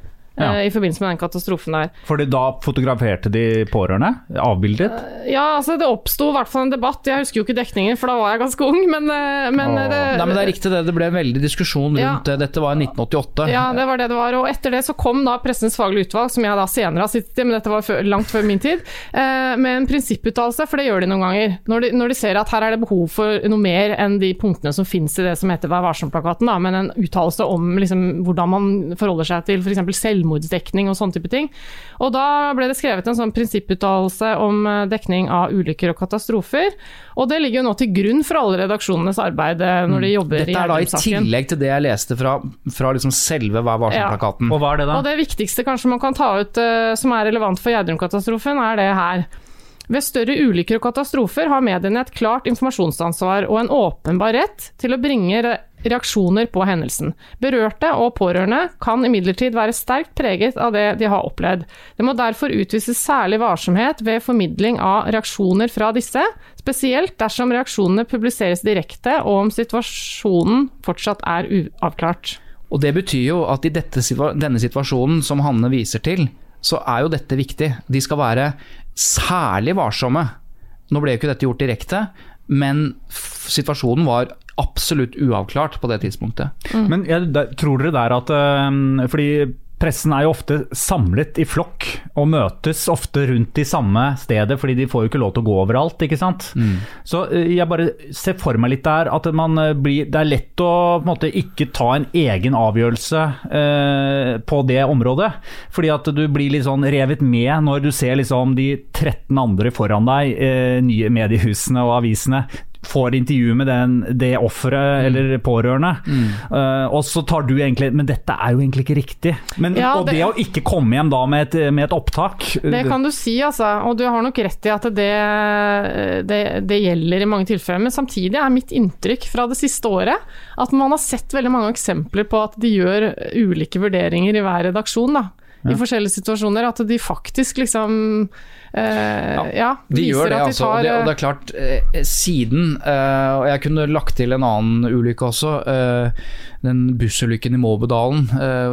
I forbindelse med den katastrofen der.
Fordi da fotograferte de pårørende? Avbildet?
Ja, altså det oppstod i hvert fall en debatt. Jeg husker jo ikke dekningen, for da var jeg ganske ung, men
Nei, men det er riktig det. Det ble en veldig diskusjon rundt det. Dette var i 1988.
Ja, det var det det var. Og etter det så kom da Pressens faglige utvalg, som jeg da senere har sittet i, men dette var langt før min tid, med en prinsipputtalelse, for det gjør de noen ganger. Når de ser at her er det behov for noe mer enn de punktene som finnes i det som heter Vær varsom-plakaten, da, men en uttalelse om liksom, hvordan man forholder seg til for eksempel selvmordsdekning og sånne type ting. Og da ble det skrevet en sånn prinsipputtalelse om dekning av ulykker og katastrofer, og det ligger jo nå til grunn for alle redaksjonenes arbeid når de jobber i Gjerdrum-saken. Dette er da
i tillegg til det jeg leste fra liksom selve Vær varsom-plakaten.
Og hva er det da?
Og det viktigste kanskje man kan ta ut som er relevant for Gjerdrum-katastrofen er det her. Ved større ulykker og katastrofer har mediene et klart informasjonsansvar og en åpenbar rett til å bringe reaksjoner på hendelsen. Berørte og pårørende kan imidlertid være sterkt preget av det de har opplevd. Det må derfor utvises særlig varsomhet ved formidling av reaksjoner fra disse, spesielt dersom reaksjonene publiseres direkte og om situasjonen fortsatt er uavklart.
Og det betyr jo at i denne situasjonen som Hanne viser til, så er jo dette viktig. De skal være særlig varsomme. Nå ble jo ikke dette gjort direkte, men situasjonen var absolutt uavklart på det tidspunktet.
Men tror dere der at, fordi pressen er jo ofte samlet i flokk og møtes ofte rundt i samme stedet, fordi de får jo ikke lov til å gå overalt, ikke sant? Så jeg bare ser for meg litt der at det er lett å på en måte ikke ta en egen avgjørelse på det området, fordi at du blir litt sånn revet med når du ser liksom de 13 andre foran deg, nye mediehusene og avisene, får intervju med det offeret eller pårørende, og så tar du egentlig, men dette jo egentlig ikke riktig. Og det å ikke komme hjem da med et opptak.
Det kan du si, altså, og du har nok rett i at det gjelder i mange tilfeller, men samtidig mitt inntrykk fra det siste året at man har sett veldig mange eksempler på at de gjør ulike vurderinger i hver redaksjon da. I forskjellige situasjoner, at de faktisk liksom
de gjør det, altså, og det klart siden, og jeg kunne lagt til en annen ulykke også, den bussulykken i Måbedalen,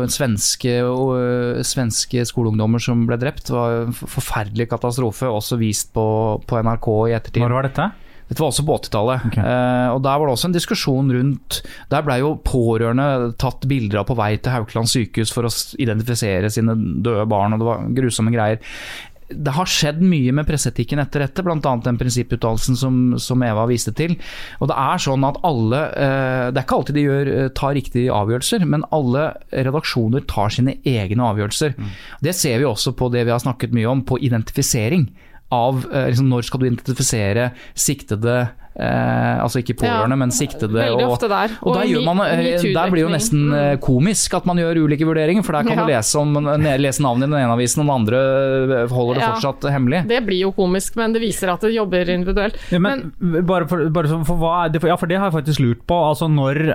svenske skoleungdommer som ble drept, var en forferdelig katastrofe, også vist på NRK i ettertid.
Når var dette?
Dette var også på 80-tallet, og der var det også en diskusjon rundt, der ble jo pårørende tatt bilder av på vei til Haukeland sykehus for å identifisere sine døde barn, og det var grusomme greier. Det har skjedd mye med presseetikken etter dette, blant annet den prinsipputtalelsen som Eva viste til, og det sånn at alle, det ikke alltid de tar riktige avgjørelser, men alle redaksjoner tar sine egne avgjørelser. Det ser vi også på det vi har snakket mye om, på identifisering av liksom, når skal du identifisere siktede, altså ikke pårørende, men siktede,
veldig ofte der.
Og der, der blir jo nesten komisk at man gjør ulike vurderinger, for der kan du lese navnet i den ene avisen, og den andre holder det fortsatt hemmelig.
Det blir jo komisk, men det viser at det jobber individuelt.
Ja, men bare for hva det, for det har jeg faktisk lurt på, altså når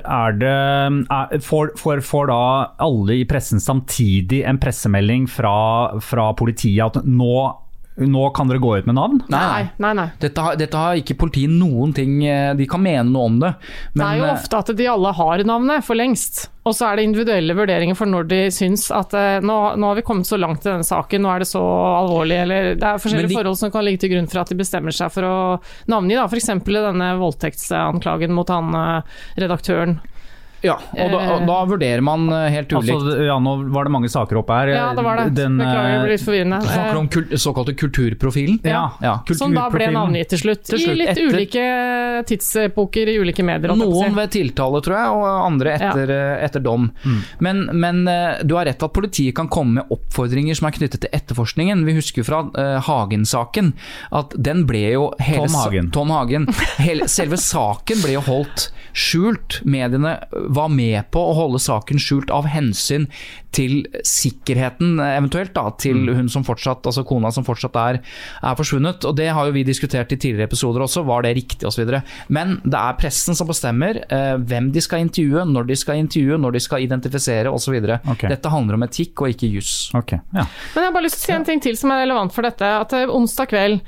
det, får da alle i pressen samtidig en pressemelding fra politiet at nå kan dere gå ut med navn?
Nei.
Dette har ikke politiet noen ting, de kan mene noe om det. Men
det jo ofte at de alle har navnet for lengst, og så det individuelle vurderinger for når de syns at nå har vi kommet så langt i denne saken, nå det så alvorlig, eller det forskjellige forhold som kan ligge til grunn for at de bestemmer seg for å navngi, da, for eksempel denne voldtektsanklagen mot han redaktøren.
Ja, og da vurderer man helt ulikt.
Altså, nå var det mange saker oppe her.
Ja, det var det. Beklager, det ble litt forvirrende.
Du snakker om såkalte kulturprofilen?
Ja. Som da ble navngitt til slutt. I litt ulike tidsepoker i ulike medier.
Noen ved tiltale, tror jeg, og andre etter dom. Men du har rett at politiet kan komme med oppfordringer som knyttet til etterforskningen. Vi husker fra Hagen-saken at den ble jo Tom Hagen. Selve saken ble jo holdt skjult. Mediene var med på å holde saken skjult av hensyn til sikkerheten, eventuelt da, til hun som fortsatt, altså kona som fortsatt forsvunnet, og det har jo vi diskutert i tidligere episoder også, var det riktig og så videre. Men det pressen som bestemmer hvem de skal intervjue, når de skal identifisere og så videre. Dette handler om etikk og ikke jus.
Men
jeg har bare lyst til å si en ting til som relevant for dette, at onsdag kveld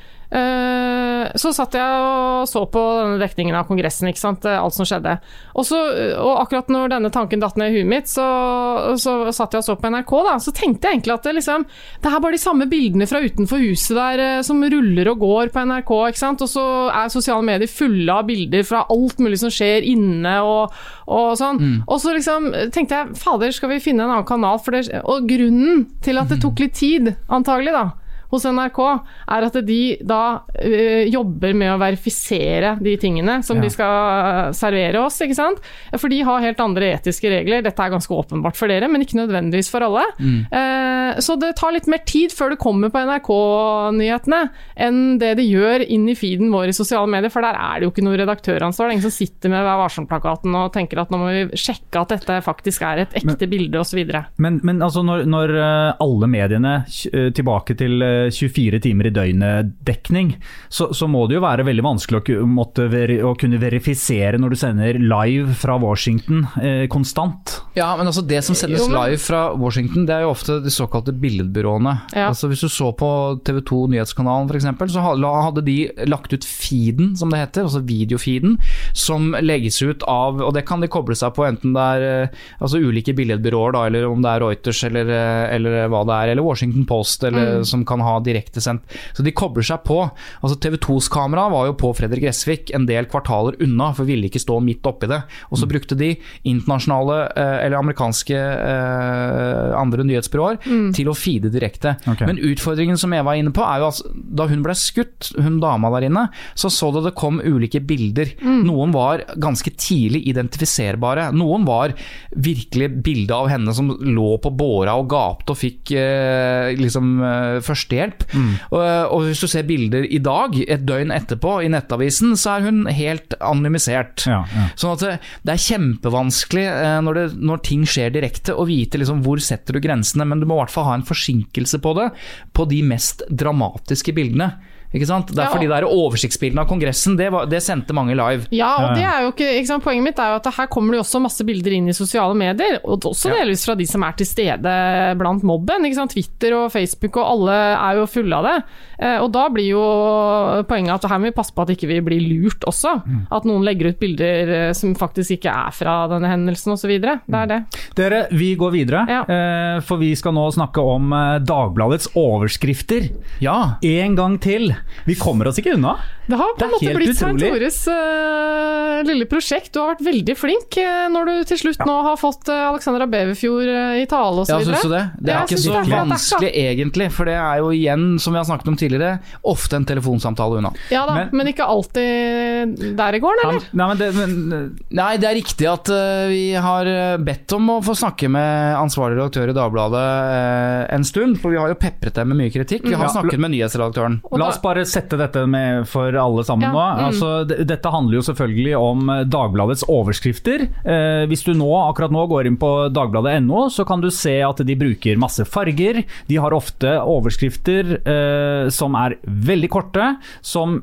så satt jeg og så på denne dekningen av kongressen, ikke sant, alt som skjedde. Og akkurat når denne tanken datt ned i huet mitt, så satt jeg og så på NRK da, så tenkte jeg egentlig at det bare de samme bildene fra utenfor huset der, som ruller og går på NRK, ikke sant, og så sosiale medier fulle av bilder fra alt mulig som skjer inne og sånn. Og så liksom tenkte jeg, fader, skal vi finne en annen kanal for det? Og grunnen til at det tok litt tid, antagelig da, hos NRK, at de da jobber med å verifisere de tingene som de skal servere oss, ikke sant? For de har helt andre etiske regler. Dette ganske åpenbart for dere, men ikke nødvendigvis for alle. Så det tar litt mer tid før det kommer på NRK-nyhetene enn det de gjør inn i feeden vår i sosiale medier, for der det jo ikke noe redaktøransvar. Det ingen som sitter med Vær varsom-plakaten og tenker at nå må vi sjekke at dette faktisk et ekte bilde og så videre. Men
altså når alle mediene tilbake til 24 timer i døgnet dekning, så må det jo være veldig vanskelig å kunne verifisere når du sender live fra Washington konstant.
Ja, men altså det som sendes live fra Washington, det jo ofte de såkalte billedbyråene. Altså hvis du så på TV 2 Nyhetskanalen for eksempel, så hadde de lagt ut feeden, som det heter, altså videofeeden, som legges ut av, og det kan de koble seg på enten det altså ulike billedbyråer da, eller om det Reuters eller hva det eller Washington Post, eller som kan ha direkte sendt. Så de kobler seg på. Altså TV 2s kamera var jo på Fredrik Gressvik en del kvartaler unna, for ville ikke stå midt oppi det. Og så brukte de internasjonale eller amerikanske andre nyhetsbyråer til å feede direkte. Men utfordringen som Eva inne på jo altså, da hun ble skutt, hun dama der inne, så det kom ulike bilder. Noen var ganske tidlig identifiserbare. Noen var virkelig bilder av henne som lå på båra og gapte og fikk liksom førstehjelp. hjelp. Og hvis du ser bilder i dag, et døgn etterpå i Nettavisen, så hun helt anonymisert. Sånn at det kjempevanskelig når ting skjer direkte å vite liksom hvor setter du grensene, men du må i hvert fall ha en forsinkelse på det, på de mest dramatiske bildene. Ikke sant? Det fordi det oversiktsbildene av kongressen, det sendte mange live.
Ja, og det jo ikke sant? Poenget mitt jo at her kommer det jo også masse bilder inn i sosiale medier, og også delvis fra de som til stede blant mobben, ikke sant? Twitter og Facebook og alle jo fulle av det. Og da blir jo poenget at her må vi passe på at ikke vi blir lurt også. At noen legger ut bilder som faktisk ikke fra denne hendelsen og så videre. Det det.
Dere, vi går videre, for vi skal nå snakke om Dagbladets overskrifter. En gang til. Vi kommer oss ikke unna.
Det har på en måte blitt Svein Tores lille prosjekt. Du har vært veldig flink når du til slutt nå har fått Alexandra Beverfjord i tale og så videre.
Ja, synes du det? Det ikke så vanskelig egentlig, for det jo igjen, som vi har snakket om tidligere, ofte en telefonsamtale unna.
Ja da, men ikke alltid der i går, eller?
Nei, det riktig at vi har bedt om å få snakke med ansvarlig redaktør i Dagbladet en stund, for vi har jo pepret dem med mye kritikk. Vi har snakket med nyhetsredaktøren.
La oss bare sette dette med for alle sammen nå. Altså, dette handler jo selvfølgelig om Dagbladets overskrifter. Hvis du akkurat nå går inn på dagbladet.no, så kan du se at de bruker masse farger. De har ofte overskrifter som veldig korte, som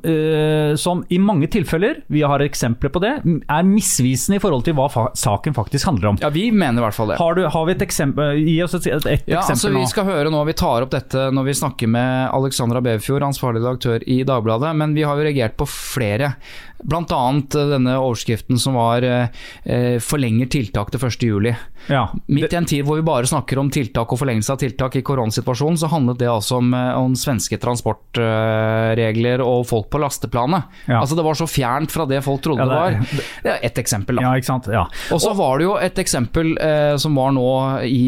i mange tilfeller, vi har eksempler på det, misvisende i forhold til hva saken faktisk handler om.
Ja, vi mener i hvert fall det.
Har vi et eksempel? Gi oss et eksempel
altså, vi skal høre nå, vi tar opp dette når vi snakker med Alexandra Beverfjord, ansvarlig redaktør i Dagbladet, men vi har jo reagert på flere. Blant annet denne overskriften som var forlenger tiltak til 1. juli. Midt i en tid hvor vi bare snakker om tiltak og forlengelse av tiltak i koronasituasjonen, så handlet det altså om svenske transportregler og folk på lasteplanet. Altså det var så fjernt fra det folk trodde det var. Det et eksempel da.
Ja, ikke sant? Ja.
Og så var det jo et eksempel som var nå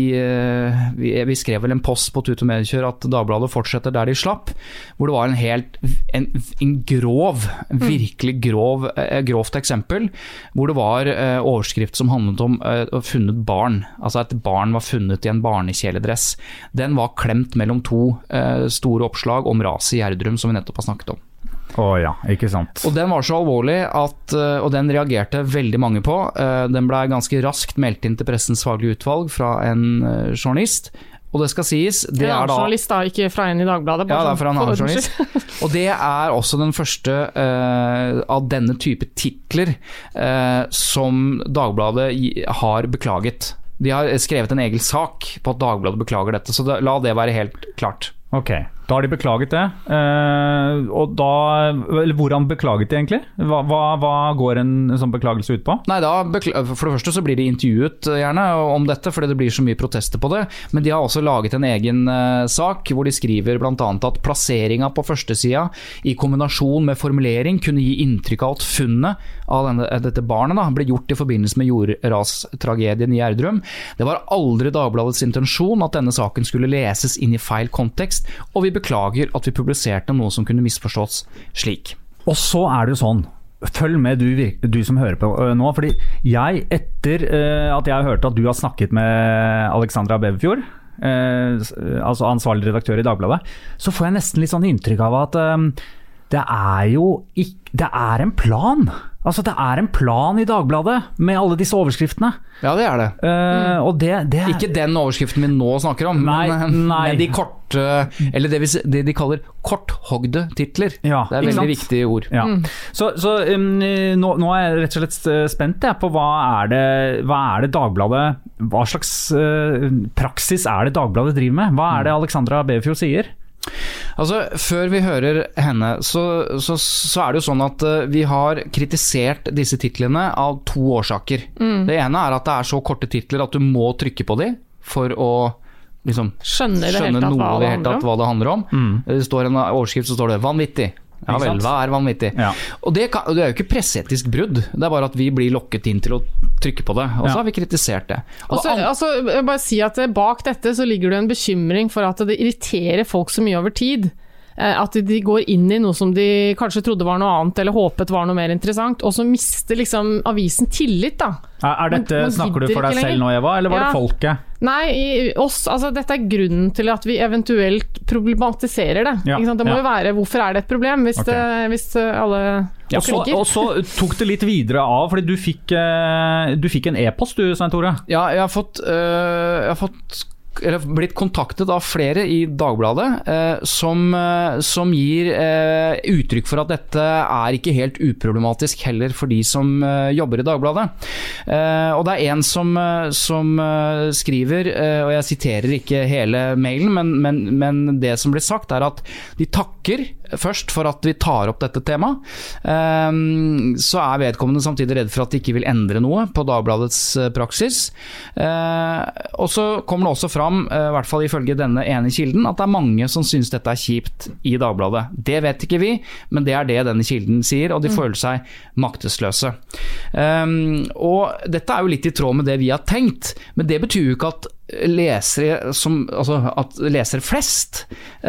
vi skrev vel en post på Tut og Mediekjør at Dagbladet fortsetter der de slapp, hvor det var en grov, virkelig grovt eksempel, hvor det var overskrift som handlet om funnet barn, altså et barn var funnet i en barnekjeledress. Den var klemt mellom to store oppslag om ras i Gjerdrum, som vi nettopp har snakket om.
Ja, ikke sant.
Og den var så alvorlig og den reagerte veldig mange på. Den ble ganske raskt meldt inn til Pressens faglige utvalg fra en journalist. Og det skal sies, det
en annen journalist da, ikke fra en i Dagbladet.
Ja, det fra en annen journalist. Og det også den første av denne type titler som Dagbladet har beklaget. De har skrevet en egen sak på at Dagbladet beklager dette, så la det være helt klart.
Ok, da har de beklaget det. Og da, hvordan beklaget de egentlig? Hva går en sånn beklagelse ut på?
Nei, for det første så blir de intervjuet gjerne om dette, fordi det blir så mye protester på det. Men de har også laget en egen sak, hvor de skriver blant annet at plasseringen på første sida i kombinasjon med formulering kunne gi inntrykk av at funnet av dette barnet ble gjort i forbindelse med jordrastragedien i Gjerdrum. Det var aldri Dagbladets intensjon at denne saken skulle leses inn i feil kontekst, og vi beklager at vi publiserte noe som kunne misforstås slik.
Og så det jo sånn, følg med du som hører på nå, fordi etter at jeg har hørt at du har snakket med Alexandra Beverfjord, altså ansvarlig redaktør i Dagbladet, så får jeg nesten litt sånn inntrykk av at det en plan. Altså det en plan i Dagbladet med alle disse overskriftene.
Ja, det det.
Og det
ikke den overskriften vi nå snakker om, men de korte, eller det de kaller korthogde titler. Ja, det veldig viktige ord.
Ja. Så nå jeg rett og slett spent på hva det Dagbladet, hva slags praksis det Dagbladet driver med? Hva det Alexandra Beverfjord sier?
Altså, før vi hører henne, så det jo sånn at vi har kritisert disse titlene av 2 årsaker. Det ene at det så korte titler at du må trykke på dem for å liksom skjønne hva det handler om. Det står en overskrift, så står det vanvittig. Ja vel, hva vanvittig? Ja. Og det jo ikke presseetisk brudd, det bare at vi blir lokket inn til å trykke på det, og så har vi kritisert det.
Jeg bare si at bak dette så ligger det en bekymring for at det irriterer folk så mye over tid. at de går inn I noe som de kanskje trodde var noe annet, eller håpet var noe mer interessant, og så mister liksom avisen tillit da.
Dette, snakker du for deg selv nå, Eva, eller var det folket?
Nei, dette grunnen til at vi eventuelt problematiserer det. Ikke sant? Det må jo være, hvorfor det et problem hvis alle klikker? Og så tok det litt videre av, fordi du fikk en e-post, du, Svein Tore?
Ja, jeg har blitt kontaktet av flere I Dagbladet som gir uttrykk for at dette ikke helt uproblematisk heller for de som jobber I Dagbladet. Og det en som skriver, og jeg siterer ikke hele mailen, men det som blir sagt at de takker først for at vi tar opp dette temaet. Så vedkommende samtidig redd for at de ikke vil endre noe på Dagbladets praksis. Og så kommer det også fram, I hvert fall ifølge denne ene kilden, at det mange som synes dette kjipt I Dagbladet. Det vet ikke vi, men det det denne kilden sier, og de føler seg maktesløse. Og dette jo litt I tråd med det vi har tenkt, men det betyr jo ikke at lesere flest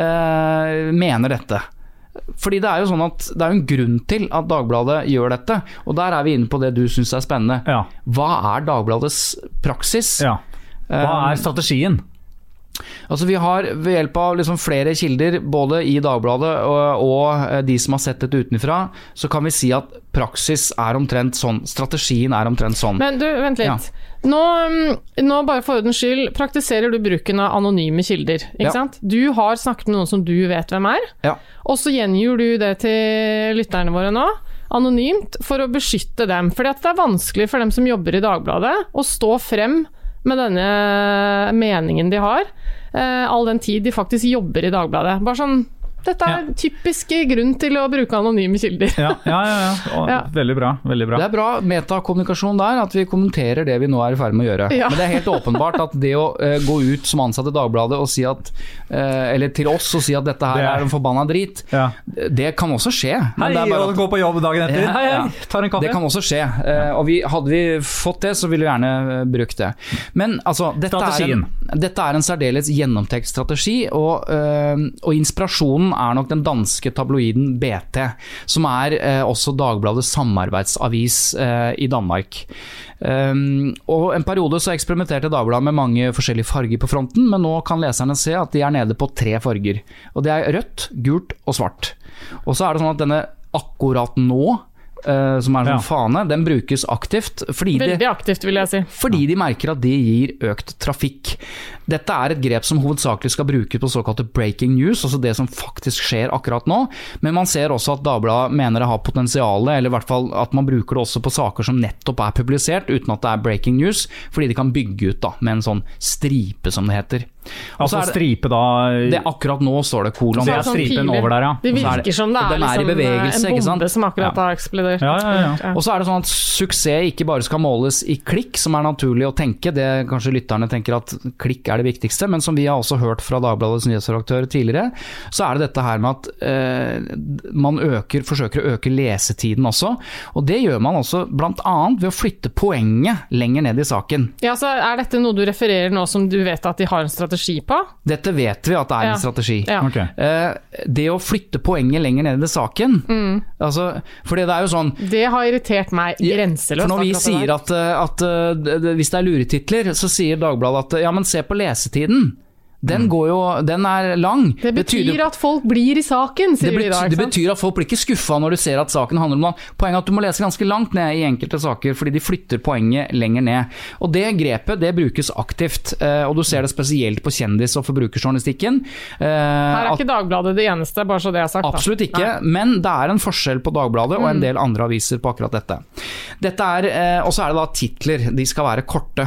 mener dette. Fordi det jo sånn at det jo en grunn til at Dagbladet gjør dette, og der vi inne på det du synes spennende. Ja. Hva Dagbladets praksis? Ja. Hva strategien? Altså vi har ved hjelp av liksom flere kilder, både I Dagbladet og de som har sett dette utenfra, så kan vi si at praksis omtrent sånn, strategien omtrent sånn.
Men du, vent litt. Ja. Nå bare for ordens skyld, praktiserer du bruken av anonyme kilder, ikke sant? Du har snakket med noen som du vet hvem ja. Og så gjengir du det til lytterne våre nå, anonymt, for å beskytte dem. Fordi at det vanskelig for dem som jobber I Dagbladet å stå frem med denne meningen de har, all den tid de faktisk jobber I Dagbladet. Bare sånn, dette typisk grunn til å bruke anonyme kilder. Ja. Veldig bra, veldig bra. Det bra metakommunikasjon der, at vi kommenterer det vi nå I ferd med å gjøre. Ja. Men det helt åpenbart at det å gå ut som ansatt I Dagbladet og si at, eller til oss og si at dette her en forbannet drit, det kan også skje. Hei, og gå på jobb dagen etter. Hei, tar en kaffe. Det kan også skje. Og hadde vi fått det, så ville vi gjerne brukt det. Men altså, dette en særdeles gjennomtenkt strategi, og inspirasjonen nok den danske tabloiden BT, som også Dagbladets samarbeidsavis I Danmark. Og en periode så eksperimenterte Dagbladet med mange forskjellige farger på fronten, men nå kan leserne se at de nede på 3 farger. Og det rødt, gult og svart. Og så det sånn at denne akkurat nå, som en sånn fane, den brukes aktivt. Veldig aktivt, vil jeg si. Fordi de merker at det gir økt trafikk. Dette et grep som hovedsakelig skal brukes på såkalte breaking news, altså det som faktisk skjer akkurat nå, men man ser også at Dagbladet mener det har potensiale, eller I hvert fall at man bruker det også på saker som nettopp publisert, uten at det breaking news, fordi de kan bygge ut da, med en sånn stripe som det heter. Altså stripe da det akkurat nå står det kolon. Det stripen over der, ja. Det virker som det liksom en bombe som akkurat har eksplodert. Ja. Og så det sånn at suksess ikke bare skal måles I klikk, som naturlig å tenke. Det kanskje lytterne tenker at klikk det viktigste, men som vi har også hørt fra Dagbladets nyhetsredaktør tidligere, så det dette her med at man forsøker å øke lesetiden også, og det gjør man også blant annet ved å flytte poenget lenger ned I saken. Ja, så dette noe du refererer nå som du vet at de har en strategi på? Dette vet vi at det en strategi. Ja. Okay. Det å flytte poenget lenger ned I saken, altså, fordi det jo sånn... Det har irritert meg grenseløst. For når vi sier at hvis det luretitler, så sier Dagbladet at ja, men se på lesetiden. Den lang. Det betyr at folk blir I saken, sier de da. Det betyr at folk blir ikke skuffet når du ser at saken handler om noe. Poenget at du må lese ganske langt ned I enkelte saker, fordi de flytter poenget lenger ned. Og det grepet, det brukes aktivt, og du ser det spesielt på kjendis- og forbrukerjournalistikken. Her ikke Dagbladet det eneste, bare så det sagt. Absolutt ikke, men det en forskjell på Dagbladet og en del andre aviser på akkurat dette. Og så det da titler, de skal være korte.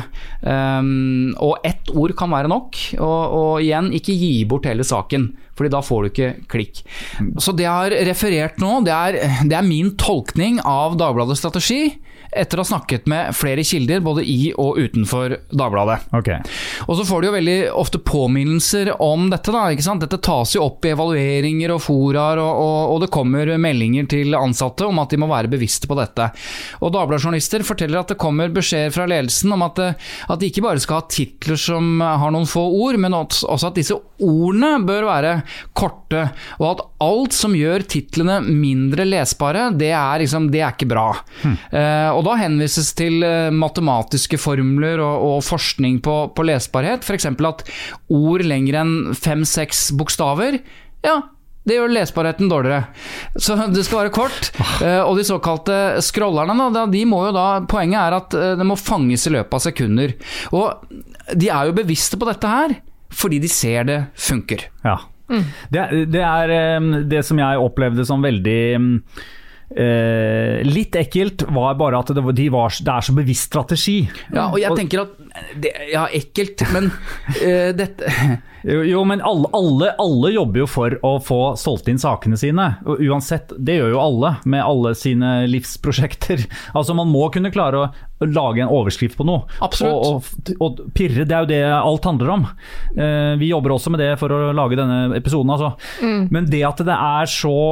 Og ett ord kan være nok, og igjen, ikke gi bort hele saken, fordi da får du ikke klikk. Så det jeg har referert nå, det min tolkning av Dagbladets strategi,
etter å ha snakket med flere kilder, både i og utenfor Dagbladet.
Okay.
Og så får de jo veldig ofte påminnelser om dette da, ikke sant? Dette tas jo opp i evalueringer og foraer, og det kommer meldinger til ansatte om at de må være bevisste på dette. Og Dagbladet-journalister forteller at det kommer beskjeder fra ledelsen om at de ikke bare skal ha titler som har noen få ord, men også at disse ordene bør være korte, og at alt som gjør titlene mindre lesbare, det er ikke bra. Og da henvises til matematiske formler og forskning på lesbarhet, for eksempel at ord lenger enn 5-6 bokstaver, ja, det gjør lesbarheten dårligere. Så det skal være kort. Og de såkalte scrollerne, de må jo da, poenget er at det må fanges i løpet av sekunder. Og de er jo bevisste på dette her, fordi de ser det funker.
Ja. Det er det som jeg opplevde som veldig litt ekkelt, var bare at det er så bevisst strategi.
Ja, og jeg tenker at ekkelt, men dette
Jo, men alle jobber jo for å få solgt inn sakene sine, og uansett, det gjør jo alle med alle sine livsprosjekter. Altså man må kunne klare å lage en overskrift på noe.
Absolutt.
Og pirre, det er jo det alt handler om. Vi jobber også med det for å lage denne episoden, altså. Men det at det er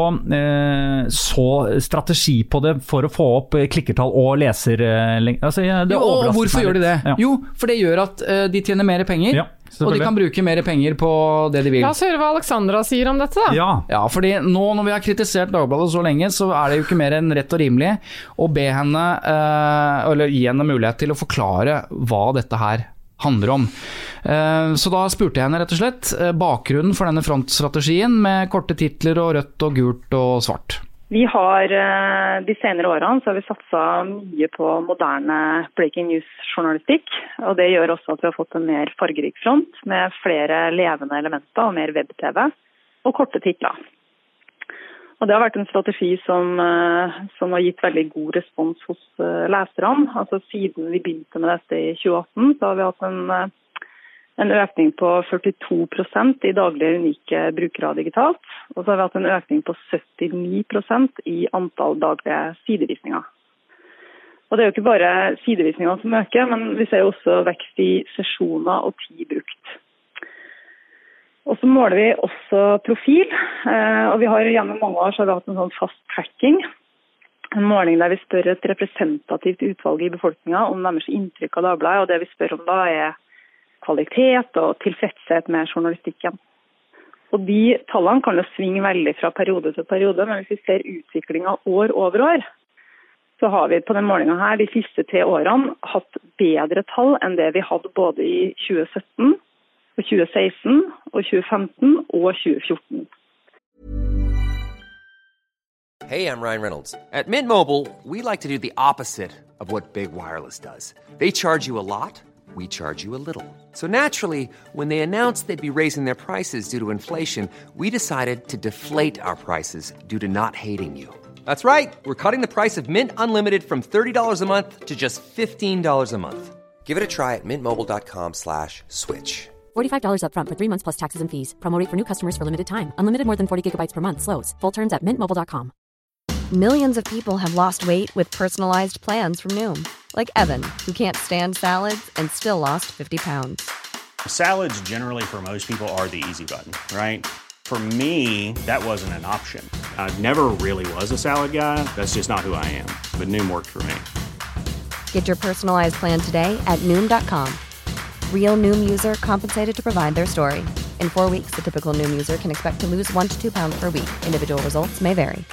så strategi på det for å få opp klikkertall og leser altså,
og hvorfor gjør de det?
Ja.
Jo, for det gjør at de tjener mer penger.
Ja.
Og de kan bruke mer penger på det de vil.
La oss høre hva Alexandra sier om dette da.
Ja, fordi nå når vi har kritisert Dagbladet så lenge, så er det jo ikke mer enn rett og rimelig å be henne, eller gi henne mulighet til å forklare hva dette her handler om. Så da spurte jeg henne rett og slett bakgrunnen for denne frontstrategien med korte titler og rødt og gult og svart.
Vi har de senere årene så har vi satset mye på moderne breaking news-journalistikk, og det gjør også at vi har fått en mer fargerik front med flere levende elementer og mer web-TV og korte titler. Og det har vært en strategi som har gitt veldig god respons hos leserne. Altså siden vi begynte med dette i 2018 så har vi hatt en økning på 42% i daglige unike brukere digitalt, og så har vi hatt en økning på 79% i antall daglige sidevisninger. Og det er jo ikke bare sidevisninger som øker, men vi ser også vekst i sesjoner og tid brukt. Og så måler vi også profil, og vi har gjennom mange år så har vi hatt en sånn fast tracking, en måling der vi spør et representativt utvalg i befolkningen om deres inntrykk av Dagbladet, og det vi spør om da er kvalitet og tilfredshet med journalistikken. Og de tallene kan jo svinge veldig fra periode til periode, men hvis vi ser utviklingen år over år, så har vi på den målingen her de siste 3 årene hatt bedre tall enn det vi hadde både i 2017, og 2016, og 2015 og 2014.
Hey, I'm Ryan Reynolds. At Mint Mobile, we like to do the opposite of what Big Wireless does. They charge you a lot. We charge you a little. So naturally, when they announced they'd be raising their prices due to inflation, we decided to deflate our prices due to not hating you. That's right. We're cutting the price of Mint Unlimited from $30 a month to just $15 a month. Give it a try at mintmobile.com/switch.
$45 up front for 3 months plus taxes and fees. Promo rate for new customers for limited time. Unlimited more than 40 gigabytes per month. Slows full terms at mintmobile.com.
Millions of people have lost weight with personalized plans from Noom. Like Evan, who can't stand salads and still lost 50 pounds.
Salads generally for most people are the easy button, right? For me, that wasn't an option. I never really was a salad guy. That's just not who I am. But Noom worked for me.
Get your personalized plan today at Noom.com. Real Noom user compensated to provide their story. In 4 weeks, the typical Noom user can expect to lose 1 to 2 pounds per week. Individual results may vary.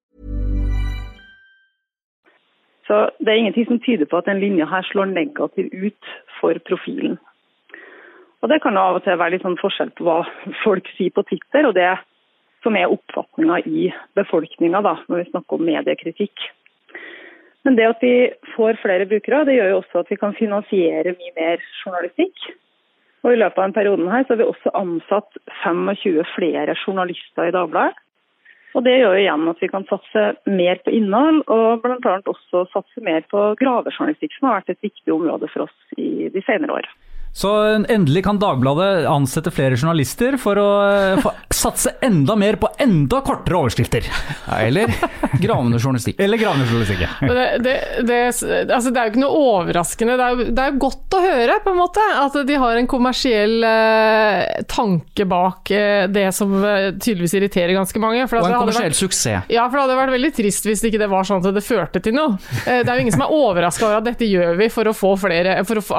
Så det er ingenting som tyder på at den linja her slår negativt ut for profilen. Og det kan av og til være litt sånn forskjell på hva folk sier på Twitter, og det som er oppfatningen i befolkningen da, når vi snakker om mediekritikk. Men det at vi får flere brukere, det gjør jo også at vi kan finansiere mye mer journalistikk. Og i løpet av den perioden her så har vi også ansatt 25 flere journalister i Dagbladet. Og det gjør jo igjen at vi kan satse mer på innhold, og blant annet også satse mer på gravejournalistikk, som har vært et viktig område for oss i de senere år.
Så endelig kan Dagbladet ansette flere journalister for å satse enda mer på enda kortere overskrifter.
Ja, eller gravende journalistikk.
Eller gravende journalistikk, ja.
Det er jo ikke noe overraskende. Det er jo godt å høre, på en måte, at de har en kommersiell tanke bak det som tydeligvis irriterer ganske mange.
Og en kommersiell suksess.
Ja, for det hadde vært veldig trist hvis ikke det var sånn at det førte til noe. Det er jo ingen som er overrasket over at dette gjør vi for å få flere,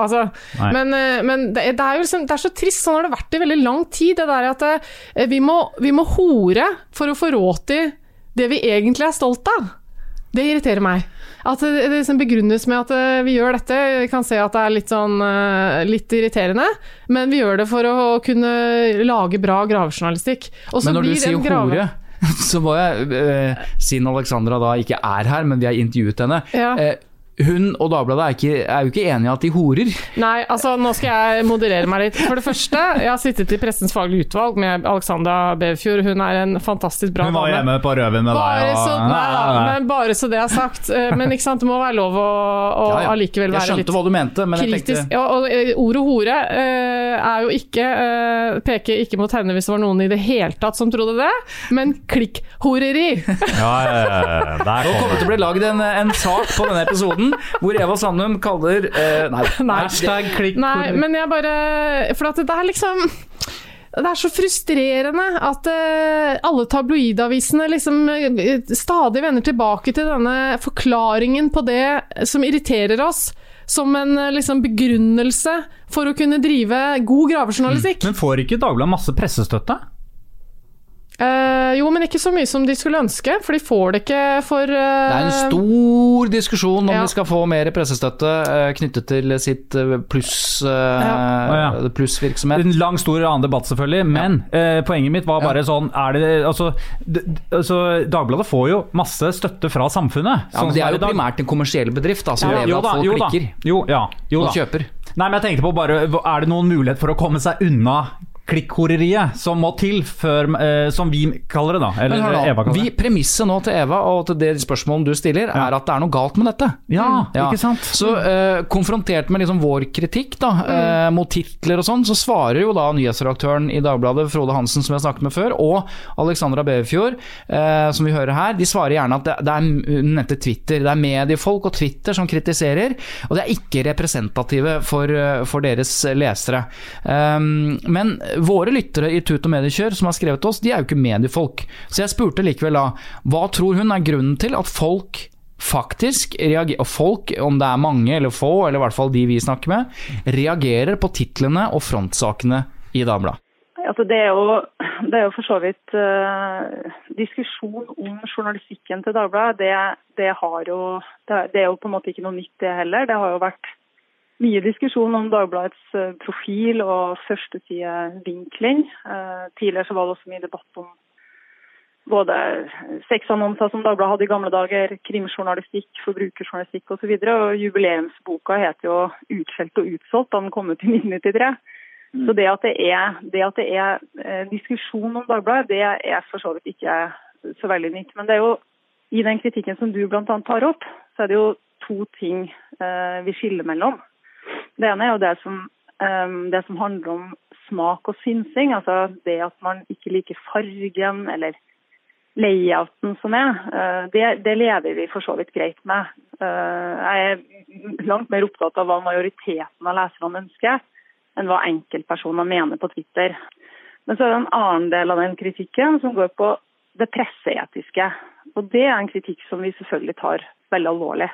men det er jo liksom, det er så trist, sånn har det vært i veldig lang tid, det der at vi må hore for å få råd til det vi egentlig er stolt av. Det irriterer meg. At det liksom begrunnes med at vi gjør dette, vi kan se at det er litt irriterende, men vi gjør det for å kunne lage bra gravejournalistikk.
Men når du sier hore, så må jeg, siden Alexandra da ikke er her, men vi har intervjuet henne,
ja.
Hun og Dagbladet er jo ikke enige at de horer.
Nei, altså nå skal jeg moderere meg litt. For det første, jeg har sittet i Pressens faglige utvalg med Alexandra Bevfjord. Hun er en fantastisk bra dame.
Hun var hjemme på røven med deg.
Men bare så det er sagt. Men ikke sant, det må være lov å allikevel være litt
kritisk. Jeg skjønte hva du mente, men jeg tenkte...
Ja, og ordet hore er jo ikke, peker ikke mot henne hvis det var noen i det hele tatt som trodde det, men klikkhoreri.
Ja.
Nå kommer det til å bli laget en sak på denne episoden hvor Eva Sandum kaller hashtag klikk.
Nei, men jeg bare, for at det er liksom, det er så frustrerende at alle tabloidavisene liksom stadig vender tilbake til denne forklaringen på det som irriterer oss, som en liksom begrunnelse for å kunne drive god gravejournalistikk.
Men får ikke Dagbladet masse pressestøtte?
Jo, men ikke så mye som de skulle ønske, for de får det ikke for
Det er en stor diskusjon om de skal få mer pressestøtte knyttet til sitt plussvirksomhet.
En lang, stor annen debatt selvfølgelig, men poenget mitt var bare sånn, Dagbladet får jo masse støtte fra samfunnet.
Ja, men det er jo primært en kommersiell bedrift, som lever at folk klikker og kjøper.
Nei, men jeg tenkte på bare, er det noen mulighet for å komme seg unna klikkhoreriet som må til før, som vi kaller det da, eller Eva kaller det.
Premisset nå til Eva og til det spørsmålet du stiller er at det er noe galt med dette.
Ja, ikke sant?
Så konfrontert med liksom vår kritikk da, mot titler og sånn, så svarer jo da nyhetsredaktøren i Dagbladet, Frode Hansen, som jeg snakket med før, og Alexandra Bevfjord, som vi hører her, de svarer gjerne at det er Twitter, det er mediefolk og Twitter som kritiserer, og det er ikke representative for deres lesere. Men våre lyttere i Tut og Mediekjør som har skrevet til oss, de er jo ikke mediefolk. Så jeg spurte likevel da, hva tror hun er grunnen til at folk faktisk reagerer, og folk, om det er mange eller få, eller i hvert fall de vi snakker med, reagerer på titlene og frontsakene i Dagbladet?
Altså det er jo for så vidt diskusjon om journalistikken til Dagbladet, det er jo på en måte ikke noe nytt det heller. Det har jo vært mye diskusjon om Dagbladets profil og førstesidevinkling. Tidligere så var det også mye debatt om både sexannonser som Dagbladet hadde i gamle dager, krimjournalistikk, forbrukerjournalistikk og så videre, og jubileumsboka heter jo Utskjelt og utsolgt da den kom ut i 1993. Så det at det er diskusjon om Dagbladet, det er for så vidt ikke så veldig nytt. Men det er jo, i den kritikken som du blant annet tar opp, så er det jo to ting vi skiller mellom. Det ene er jo det som handler om smak og synsing, altså det at man ikke liker fargen eller layouten som det lever vi for så vidt greit med. Jeg er langt mer opptatt av hva majoriteten av leserne ønsker, enn hva enkeltpersoner mener på Twitter. Men så er det en annen del av den kritikken som går på det presseetiske, og det er en kritikk som vi selvfølgelig tar veldig alvorlig.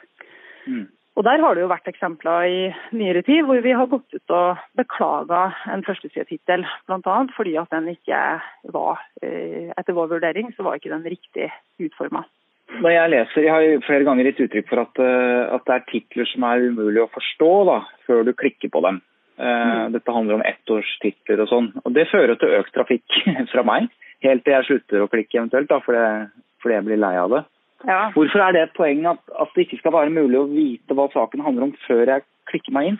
Og der har det jo vært eksempler i nyere tid hvor vi har gått ut og beklaget en førstesidetittel, blant annet fordi at den ikke var, etter vår vurdering, så var ikke den riktig utformet.
Når jeg leser, jeg har jo flere ganger gitt uttrykk for at det er titler som er umulig å forstå da, før du klikker på dem. Dette handler om ettårstitler og sånn, og det fører til økt trafikk fra meg, helt til jeg slutter å klikke eventuelt, da, fordi jeg blir lei av det. Ja. Hvorfor er det et poeng at det ikke skal være mulig å vite hva saken handler om før jeg klikker meg inn?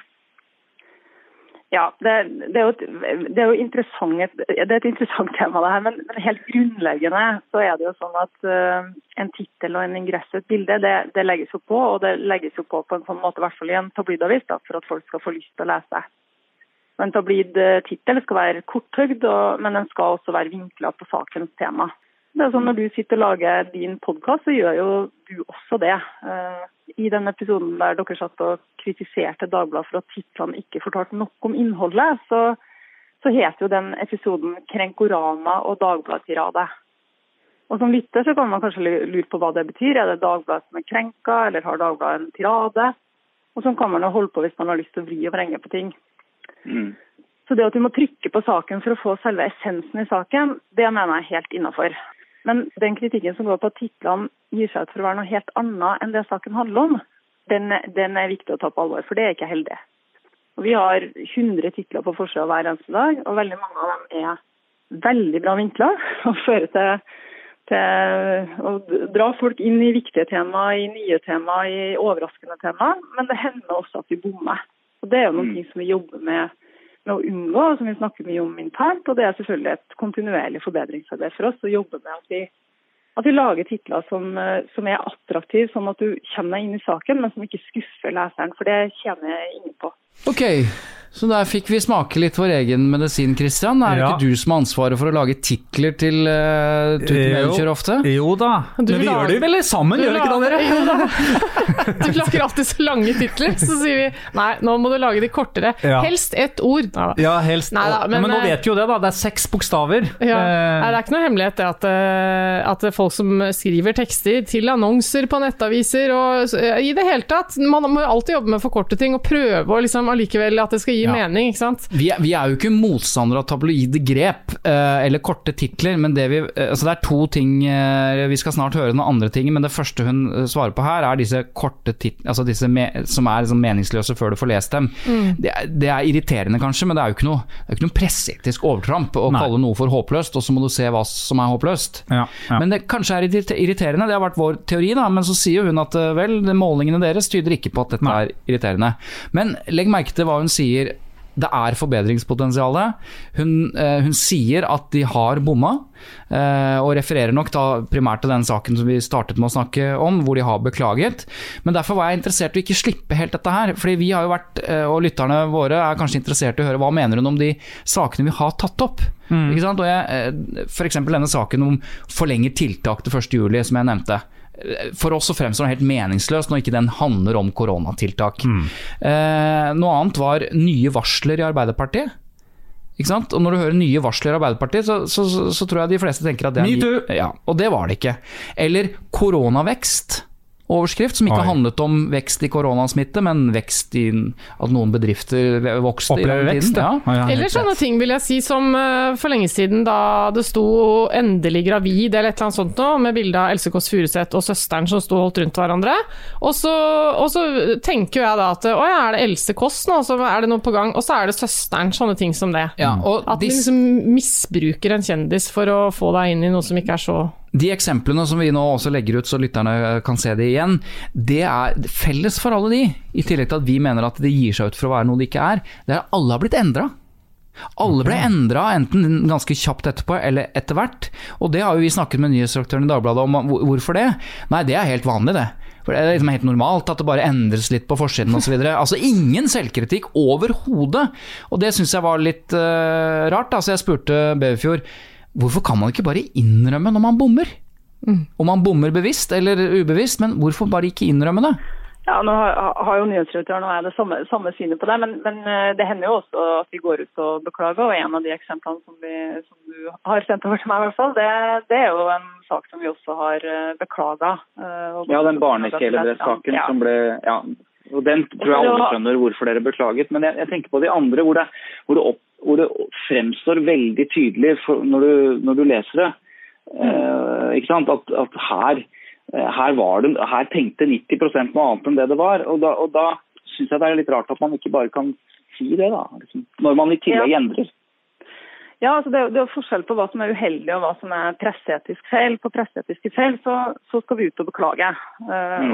Ja, det er jo interessant, det er et interessant tema det her, men helt grunnleggende så er det jo sånn at en titel og en ingress og et bilde, det legges jo på, og det legges jo på en sånn måte, i hvert fall i en tabloidavis, da, for at folk skal få lyst til å lese. En tabloid titel skal være korthøgd, men den skal også være vinklet på sakens tema. Det sånn når du sitter og lager din podcast, så gjør jo du også det. I den episoden der dere satt og kritiserte Dagbladet for at titlene ikke fortalte nok om innholdet, så heter jo den episoden Krenkorama og Dagbladet-tirade. Og som lytter så kan man kanskje lure på hva det betyr. Det Dagbladet som krenka, eller har Dagbladet en tirade? Og sånn kan man jo holde på hvis man har lyst til å vri og vrenge på ting. Så det at du må trykke på saken for å få selve essensen i saken, det mener jeg helt innenfor. Men den kritikken som går på at titlene gir seg ut for å være noe helt annet enn det saken handler om, den viktig å ta på alvor, for det ikke heldig. Og vi har 100 titler på forsiden hver eneste dag, og veldig mange av dem veldig bra vinkler, og fører til å dra folk inn i viktige tema, i nye tema, i overraskende tema, men det hender også at vi bommer. Og det jo noen ting som vi jobber med å unngå, som vi snakker mye om internt, og det selvfølgelig et kontinuerlig forbedringsarbeid for oss å jobbe med at vi lager titler som attraktive, sånn at du kommer deg inn i saken, men som ikke skuffer leseren, for det kjenner ingen på.
Ok, så der fikk vi smake litt vår egen medisin, Christian. Det ikke du som har ansvaret for å lage titler til Tut ofte?
Jo da, men vi gjør det vel sammen, gjør det ikke da, dere?
Jo da. Du lager alltid så lange titler, så sier vi, nei, nå må du lage de kortere. Helst ett ord.
Ja, helst. Neida, men nå vet jo det da, det 6 bokstaver.
Ja. Nei, det ikke noe hemmelighet det at folk som skriver tekster til annonser på nettaviser, og i det hele tatt, man må alltid jobbe med forkorte ting, og prøve å liksom allikevel at det skal gi mening, ikke sant?
Vi jo ikke motstandere av tabloide grep eller korte titler, men det altså det 2 ting vi skal snart høre noen andre ting, men det første hun svarer på her disse korte titler, altså disse som liksom meningsløse før du får lest dem. Det irriterende kanskje, men det jo ikke noe presseetisk overtramp å kalle noe for håpløst, og så må du se hva som håpløst. Men det kanskje irriterende, det har vært vår teori da, men så sier hun at vel, målingene deres tyder ikke på at dette irriterende. Men legg merke til hva hun sier, det forbedringspotensialet. Hun sier at de har bomma, og refererer nok da primært til den saken som vi startet med å snakke om, hvor de har beklaget. Men derfor var jeg interessert i å ikke slippe helt dette her, fordi vi har jo vært, og lytterne våre kanskje interessert i å høre hva mener hun om de sakene vi har tatt opp. Ikke sant? Og for eksempel denne saken om forlenget tiltak til 1. juli, som jeg nevnte. For oss så fremstår det helt meningsløst når ikke den handler om koronatiltak. Noe annet var nye varsler i Arbeiderpartiet. Ikke sant? Og når du hører nye varsler i Arbeiderpartiet, så tror jeg de fleste tenker at det ja, og det var det ikke. Eller koronavekst. Overskrift som ikke handlet om vekst i koronasmitte, men vekst i at noen bedrifter vokste i den tiden.
Eller sånne ting vil jeg si som for lenge siden da det sto endelig gravid eller et eller annet sånt nå, med bildet av Else Kåss Furuseth og søsteren som sto holdt rundt hverandre. Og så tenker jeg da at det Else Kåss nå, så det noe på gang, og så det søsteren, sånne ting som det. At vi liksom misbruker en kjendis for å få deg inn i noe som ikke så...
De eksemplene som vi nå også legger ut så lytterne kan se det igjen, det felles for alle de, i tillegg til at vi mener at det gir seg ut for å være noe det ikke det alle har blitt endret. Alle ble endret enten ganske kjapt etterpå eller etter hvert, og det har jo vi snakket med nyhetsredaktøren i Dagbladet om. Hvorfor det? Nei, det helt vanlig det. For det liksom helt normalt at det bare endres litt på forsiden og så videre. Altså ingen selvkritikk overhodet, og det synes jeg var litt rart. Altså jeg spurte Bevefjord, hvorfor kan man ikke bare innrømme når man bommer? Om man bommer bevisst eller ubevisst, men hvorfor bare ikke innrømme det?
Ja, nå har jo nyhetsredaktøren og det samme synet på det, men det hender jo også at vi går ut og beklager, og en av de eksemplene som du har sendt over til meg i hvert fall, det jo en sak som vi også har beklaget.
Ja, den barnekjeledress-saken som ble... Ja. Og den tror jeg alle skjønner hvorfor dere beklaget, men jeg tenker på de andre hvor det fremstår veldig tydelig når du leser det, ikke sant? At her tenkte 90% noe annet enn det var, og da synes jeg det litt rart at man ikke bare kan si det da, liksom, når man i tillegg endrer.
Ja, altså det forskjell på hva som uheldig og hva som presseetisk feil. På presseetiske feil så skal vi ut og beklage. Og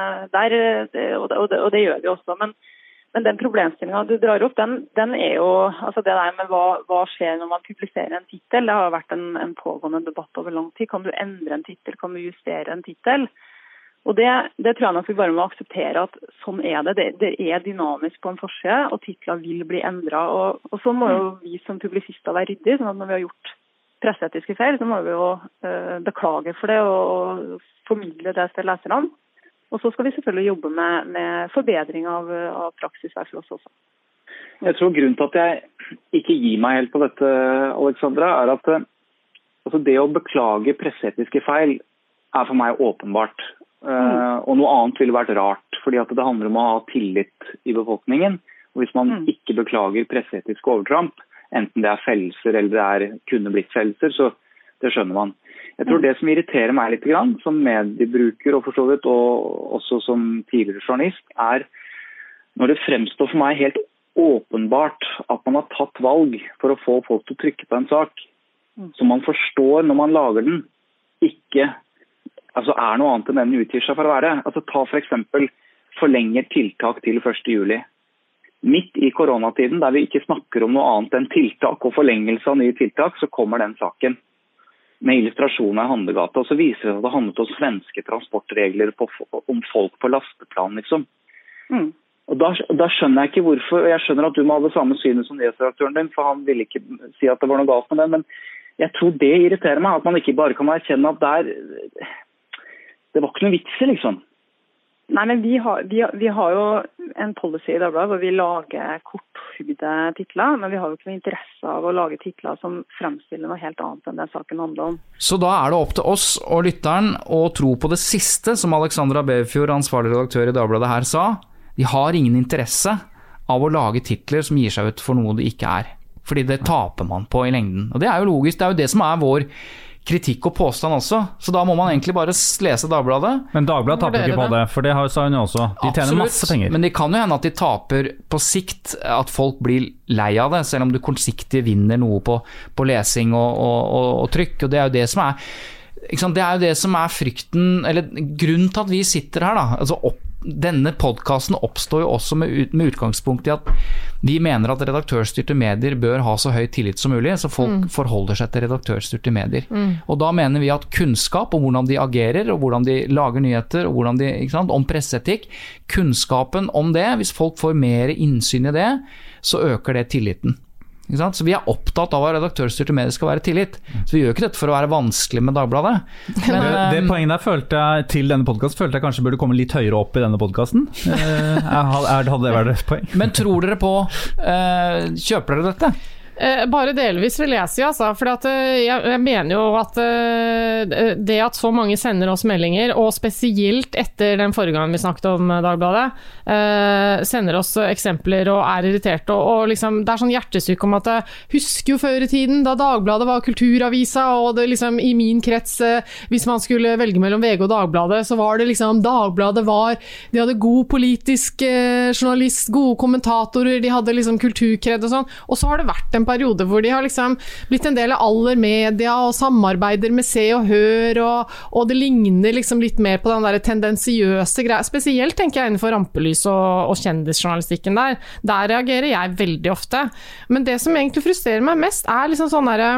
det gjør vi også. Men den problemstillingen du drar opp, den jo altså det der med hva skjer når man publiserer en titel. Det har vært en pågående debatt over lang tid. Kan du endre en titel? Kan du justere en titel? Og det tror jeg nok vi bare må akseptere at sånn det. Det dynamisk på en forside, og titler vil bli endret. Og så må jo vi som publisister være ryddige, sånn at når vi har gjort presseetiske feil, så må vi jo beklage for det og formidle det til leserne. Og så skal vi selvfølgelig jobbe med forbedring av praksis her for oss også.
Jeg tror grunnen til at jeg ikke gir meg helt på dette, Alexandra, at altså det å beklage presseetiske feil for meg åpenbart. Og noe annet ville vært rart, fordi at det handler om å ha tillit i befolkningen. Og hvis man ikke beklager presseetiske overtramp, enten det fellelser eller det kunne blitt fellelser, så det skjønner man. Jeg tror det som irriterer meg litt grann, som mediebruker og forstått, og også som tidligere journalist, når det fremstår for meg helt åpenbart at man har tatt valg for å få folk til å trykke på en sak, som man forstår når man lager den, ikke noe annet enn den utgir seg for å være. Ta for eksempel forlenger tiltak til 1. juli. Midt i koronatiden, der vi ikke snakker om noe annet enn tiltak og forlengelse av nye tiltak, så kommer den saken med illustrasjoner i handlegata, og så viser det at det handlet om svenske transportregler om folk på lasteplan, liksom. Og da skjønner jeg ikke hvorfor, og jeg skjønner at du må ha det samme synet som nyhetsredaktøren din, for han ville ikke si at det var noe galt med den, men jeg tror det irriterer meg, at man ikke bare kan erkjenne at det var ikke noe vits i, liksom.
Nei, men vi har jo en policy i Dagbladet hvor vi lager korthugde titler, men vi har jo ikke noe interesse av å lage titler som fremstiller noe helt annet enn det saken handler om.
Så da det opp til oss og lytteren å tro på det siste som Alexandra Bevfjord, ansvarlig redaktør i Dagbladet her, sa. De har ingen interesse av å lage titler som gir seg ut for noe det ikke fordi det taper man på i lengden. Og det jo logisk, det jo det som vår kritikk og påstand også, så da må man egentlig bare lese Dagbladet.
Men Dagbladet taper ikke på det, for det sa hun jo også. De tjener masse penger.
Men det kan jo hende at de taper på sikt, at folk blir lei av det, selv om du kortsiktig vinner noe på lesing og trykk, og det jo det som ikke sant? Det jo det som frykten, eller grunnen til at vi sitter her da, denne podcasten oppstår jo også med utgangspunkt i at vi mener at redaktørstyrte medier bør ha så høy tillit som mulig, så folk forholder seg til redaktørstyrte medier. Og da mener vi at kunnskap om hvordan de agerer, og hvordan de lager nyheter, og hvordan de, ikke sant, om presseetikk, kunnskapen om det, hvis folk får mer innsyn i det, så øker det tilliten. Så vi opptatt av at redaktørstyrte medier skal være tillit. Så vi gjør ikke dette for å være vanskelig med Dagbladet.
Men det poenget der følte jeg til denne podcasten, følte jeg kanskje burde komme litt høyere opp i denne podcasten. Hadde det vært et poeng?
Men tror dere på, kjøper dere dette?
Bare delvis vil jeg si, for jeg mener jo at det at så mange sender oss meldinger, og spesielt etter den forrige gang vi snakket om Dagbladet, sender oss eksempler og irritert, og liksom, det sånn hjertesyk om at husker jo før i tiden, da Dagbladet var kulturavisa, og det liksom i min krets, hvis man skulle velge mellom VG og Dagbladet, så var det liksom, Dagbladet de hadde god politisk journalist, gode kommentatorer, de hadde liksom kulturkred og sånn, og så har det vært en periode hvor de har liksom blitt en del av Aller Media og samarbeider med Se og Hør, og det ligner liksom litt mer på den der tendensiøse greia, spesielt tenker jeg innenfor rampelys og kjendisjournalistikken der reagerer jeg veldig ofte, men det som egentlig frustrerer meg mest liksom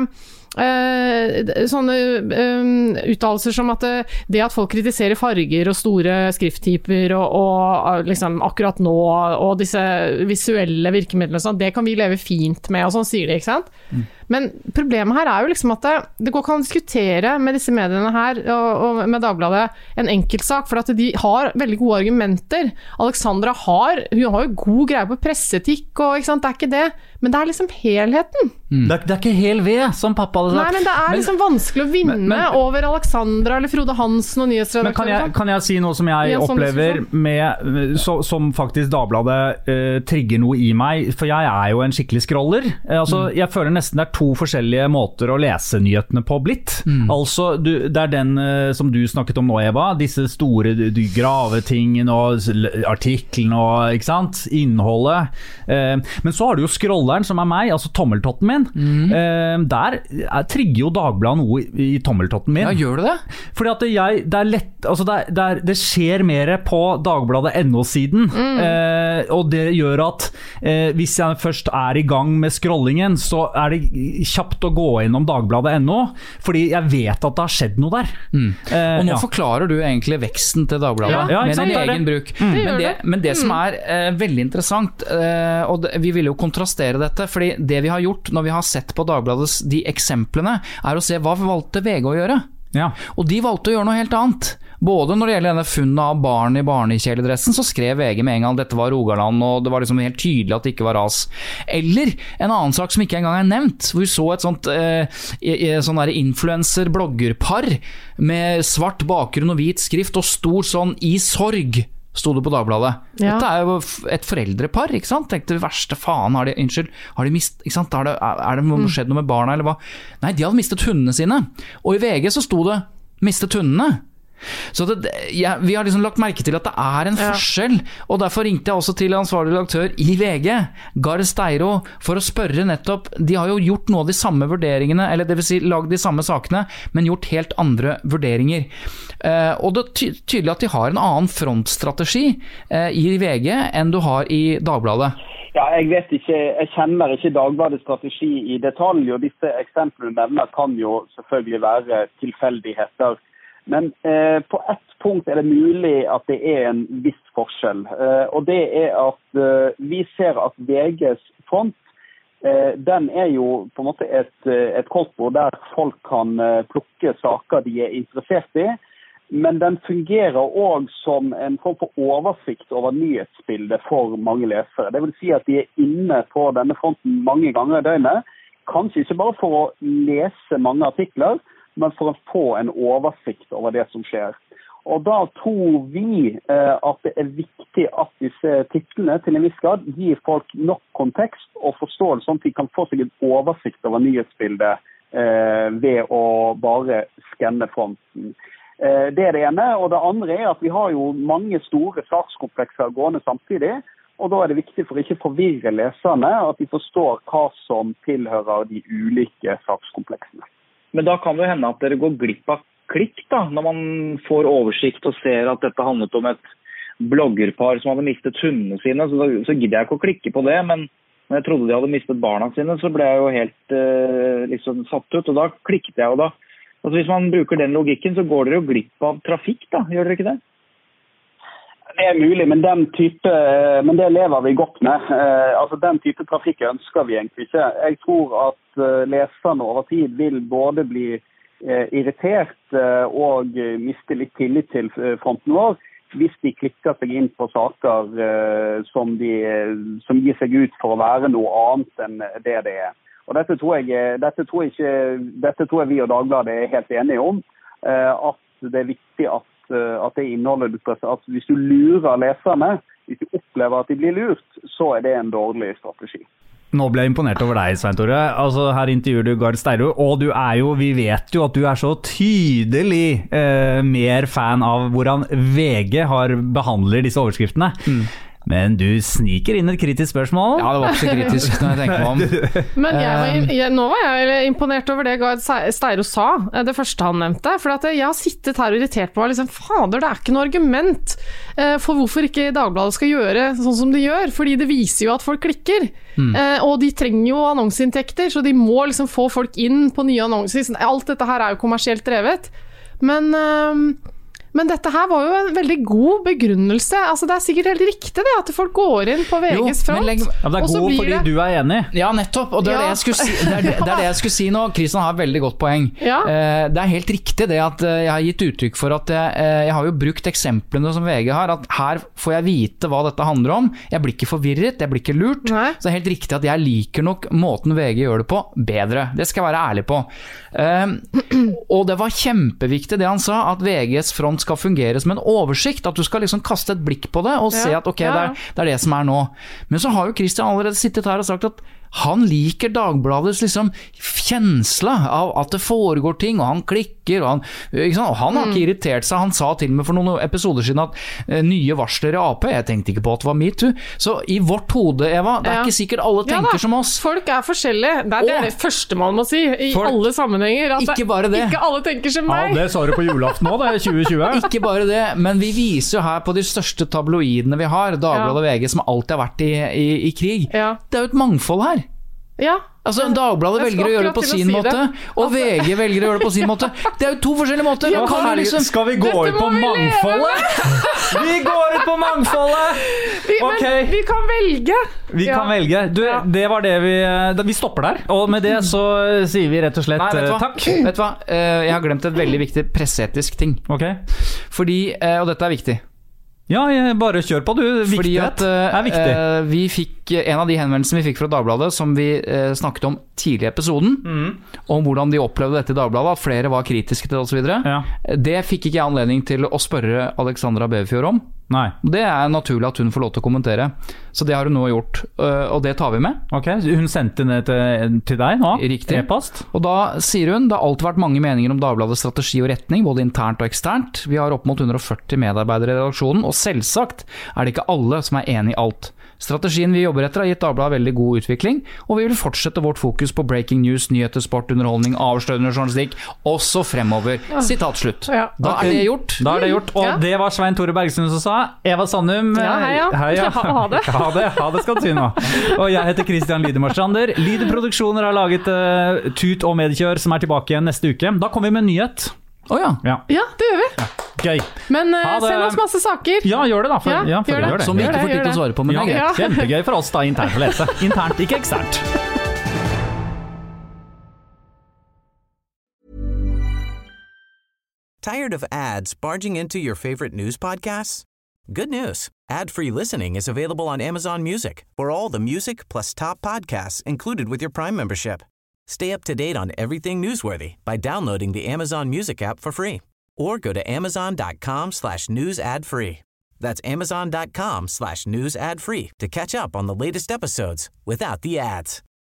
sånne uttalelser som at det at folk kritiserer farger og store skrifttyper og liksom akkurat nå og disse visuelle virkemidlene sånn, det kan vi leve fint med og sånn sier de, ikke sant? Men problemet her jo liksom at det går ikke an å diskutere med disse mediene her og med Dagbladet en enkeltsak, for at de har veldig gode argumenter. Alexandra har jo god greie på presseetikk og ikke sant, det ikke det, men det liksom helheten.
Det ikke hel ved, som pappa hadde sagt.
Nei, men det liksom vanskelig å vinne over Alexandra eller Frode Hansen og nyhetsredaktøren.
Men kan jeg si noe som jeg opplever med, som faktisk Dagbladet trigger noe i meg, for jeg jo en skikkelig scroller. Altså, jeg føler nesten det 2 forskjellige måter å lese nyhetene på blitt. Altså, det den som du snakket om nå, Eva, disse store gravetingene og artiklene og, ikke sant, innholdet. Men så har du jo scrolleren som meg, altså tommeltotten min. Der trigger jo Dagbladet noe i tommeltotten min.
Ja, gjør du det?
Fordi at det lett, altså det skjer mer på Dagbladet NO-siden, og det gjør at hvis jeg først i gang med scrollingen, så det kjapt å gå innom Dagbladet ennå, fordi jeg vet at det har skjedd noe der.
Og nå forklarer du egentlig veksten til Dagbladet med din egen bruk. Men det som veldig interessant, og vi vil jo kontrastere dette, fordi det vi har gjort når vi har sett på Dagbladets de eksemplene, å se hva valgte VG å gjøre. Og de valgte å gjøre noe helt annet. Både når det gjelder denne funnet av barn i barnekjeledressen, så skrev VG med en gang at dette var Rogaland, og det var liksom helt tydelig at det ikke var ras. Eller en annen sak som ikke engang nevnt, hvor vi så et sånt sånn der influencer-bloggerpar med svart bakgrunn og hvit skrift og stor sånn «I sorg», stod det på Dagbladet. Dette jo et foreldrepar, ikke sant? Tenkte verste faen, har de mistet, ikke sant? Er det skjedd noe med barna, eller hva? Nei, de hadde mistet hundene sine. Og i VG så stod det mistet hundene. Så vi har liksom lagt merke til at det en forskjell, og derfor ringte jeg også til ansvarlig redaktør i VG, Gard Steiro, for å spørre nettopp, de har jo gjort noe av de samme vurderingene, eller det vil si lagd de samme sakene, men gjort helt andre vurderinger. Og det tydelig at de har en annen frontstrategi i VG enn du har i Dagbladet.
Ja, jeg vet ikke, jeg kjenner ikke Dagbladets strategi i detalj, og disse eksemplene du nevner kan jo selvfølgelig være tilfeldigheter. Men på ett punkt det mulig at det en viss forskjell, og det at vi ser at VGs front, den jo på en måte et koldtbord der folk kan plukke saker de interessert i, men den fungerer også som en form for oversikt over nyhetsbildet for mange lesere. Det vil si at de inne på denne fronten mange ganger i døgnet, kanskje ikke bare for å lese mange artikler, men for å få en oversikt over det som skjer. Og da tror vi at det viktig at disse titlene til en viss grad gir folk nok kontekst og forståelse, sånn at de kan få seg en oversikt over nyhetsbildet ved å bare skanne fronten. Det det ene, og det andre at vi har jo mange store sakskomplekser gående samtidig, og da det viktig for ikke forvirre leserne at de forstår hva som tilhører de ulike sakskompleksene.
Men da kan det hende at dere går glipp av klikk da, når man får oversikt og ser at dette handlet om et bloggerpar som hadde mistet hundene sine, så gidder jeg ikke å klikke på det, men når jeg trodde de hadde mistet barna sine, så ble jeg jo helt liksom satt ut, og da klikket jeg jo da. Altså hvis man bruker den logikken, så går dere jo glipp av trafikk da, gjør dere ikke det?
Det mulig, men men det lever vi godt med. Altså den type trafikk ønsker vi egentlig ikke. Jeg tror at leserne over tid vil både bli irritert og miste litt tillit til fronten vår, hvis de klikker seg inn på saker som gir seg ut for å være noe annet enn det Og dette tror jeg vi og Dagbladet helt enige om, at det viktig at det innholdet at hvis du lurer leserne, hvis du opplever at de blir lurt, så det en dårlig strategi.
Nå ble jeg imponert over deg, Svein Tore. Altså, her intervjuer du Gard Steiro, og vi vet jo at du så tydelig mer fan av hvordan VG behandler disse overskriftene. Men du sniker inn et kritisk spørsmål.
Ja, det var ikke så kritisk når jeg tenker meg om.
Men nå var jeg imponert over det Gard Steiro sa, det første han nevnte, for at jeg har sittet her og irritert på liksom, fader, det ikke noe argument for hvorfor ikke Dagbladet skal gjøre sånn som de gjør, fordi det viser jo at folk klikker, og de trenger jo annonseinntekter, så de må liksom få folk inn på nye annonser. Alt dette her jo kommersielt drevet, men dette her var jo en veldig god begrunnelse. Altså det sikkert helt riktig det, at folk går inn på VGs front.
Ja, det god fordi du enig.
Ja, nettopp. Og det det jeg skulle si, det jeg skulle si nå. Kristian har et veldig godt poeng.
Ja.
Det helt riktig det at jeg har gitt uttrykk for at jeg har jo brukt eksemplene som VG har, at her får jeg vite hva dette handler om. Jeg blir ikke forvirret, jeg blir ikke lurt.
Nei.
Så det helt riktig at jeg liker nok måten VG gjør det på bedre. Det skal jeg være ærlig på. Og det var kjempeviktig det han sa, at VGs front skal fungere som en oversikt, at du skal liksom kaste et blikk på det og se at ok, det det som nå. Men så har jo Kristian allerede sittet her og sagt at han liker Dagbladets liksom kjensle av at det foregår ting, og han klikker, og han har ikke irritert seg. Han sa til meg for noen episoder siden at nye varsler i AP, jeg tenkte ikke på at det var MeToo. Så i vårt hode, Eva, det ikke sikkert alle tenker som oss.
Folk forskjellige. Det det første man må si i alle sammenhenger. At
ikke bare det.
Ikke alle tenker som meg.
Ja, det sa du på julaften nå, det 2020.
Ikke bare det, men vi viser jo her på de største tabloidene vi har, Dagbladet og VG, som alltid har vært i krig.
Ja.
Det jo et mangfold her.
Ja.
Altså, Dagbladet velger å gjøre det på sin måte, og VG velger å gjøre det på sin måte. Det er jo 2 forskjellige måter.
Skal vi gå ut på mangfoldet? Vi går ut på mangfoldet!
Men vi kan velge.
Vi kan velge. Du, det var det vi stopper der. Og med det så sier vi rett og slett takk.
Vet du hva? Jeg har glemt et veldig viktig presseetisk ting. Fordi, og dette er viktig.
Ja, bare kjør på du. Viktighet er viktig.
Vi fikk en av de henvendelsene vi fikk fra Dagbladet, som vi snakket om tidlig i episoden, om hvordan de opplevde dette i Dagbladet, at flere var kritiske til det og så videre. Det fikk ikke jeg anledning til å spørre Alexandra Beverfjord om.
Nei.
Det er naturlig at hun får lov til å kommentere. Så det har hun nå gjort, og det tar vi med.
Ok, hun sendte det til deg nå?
Riktig.
E-post.
Og da sier hun, det har alltid vært mange meninger om Dagbladets strategi og retning, både internt og eksternt. Vi har opp mot 140 medarbeidere i redaksjonen, og selvsagt er det ikke alle som er enig i alt. Strategien vi jobber etter har gitt Dagbladet veldig god utvikling, og vi vil fortsette vårt fokus på breaking news, nyheter, sport, underholdning, avslørende journalistikk, også fremover. Sitat slutt. Da er det gjort.
Da er det gjort, og det var Svein Tore Bergstuen som sa. Eva Sandum.
Heia. Ha det.
Ha det skal du si nå. Og jeg heter Christian Lydemar-Strander. Lydeproduksjoner har laget Tut og Mediekjør, som er tilbake igjen neste uke. Da kommer vi med en nyhet.
Ja, det gjør vi.
Gøy.
Men send oss masse saker.
Ja, gjør det da. Gjør det.
Som vi ikke får tid til å svare på, men det er greit.
Kjempegøy for oss da, internt å lese. Internt, ikke eksternt.
Tired of ads barging into your favorite news podcasts? Good news. Ad-free listening is available on Amazon Music for all the music plus top podcasts included with your Prime membership. Stay up to date on everything newsworthy by downloading the Amazon Music app for free or go to amazon.com/news ad free. That's amazon.com/news ad free to catch up on the latest episodes without the ads.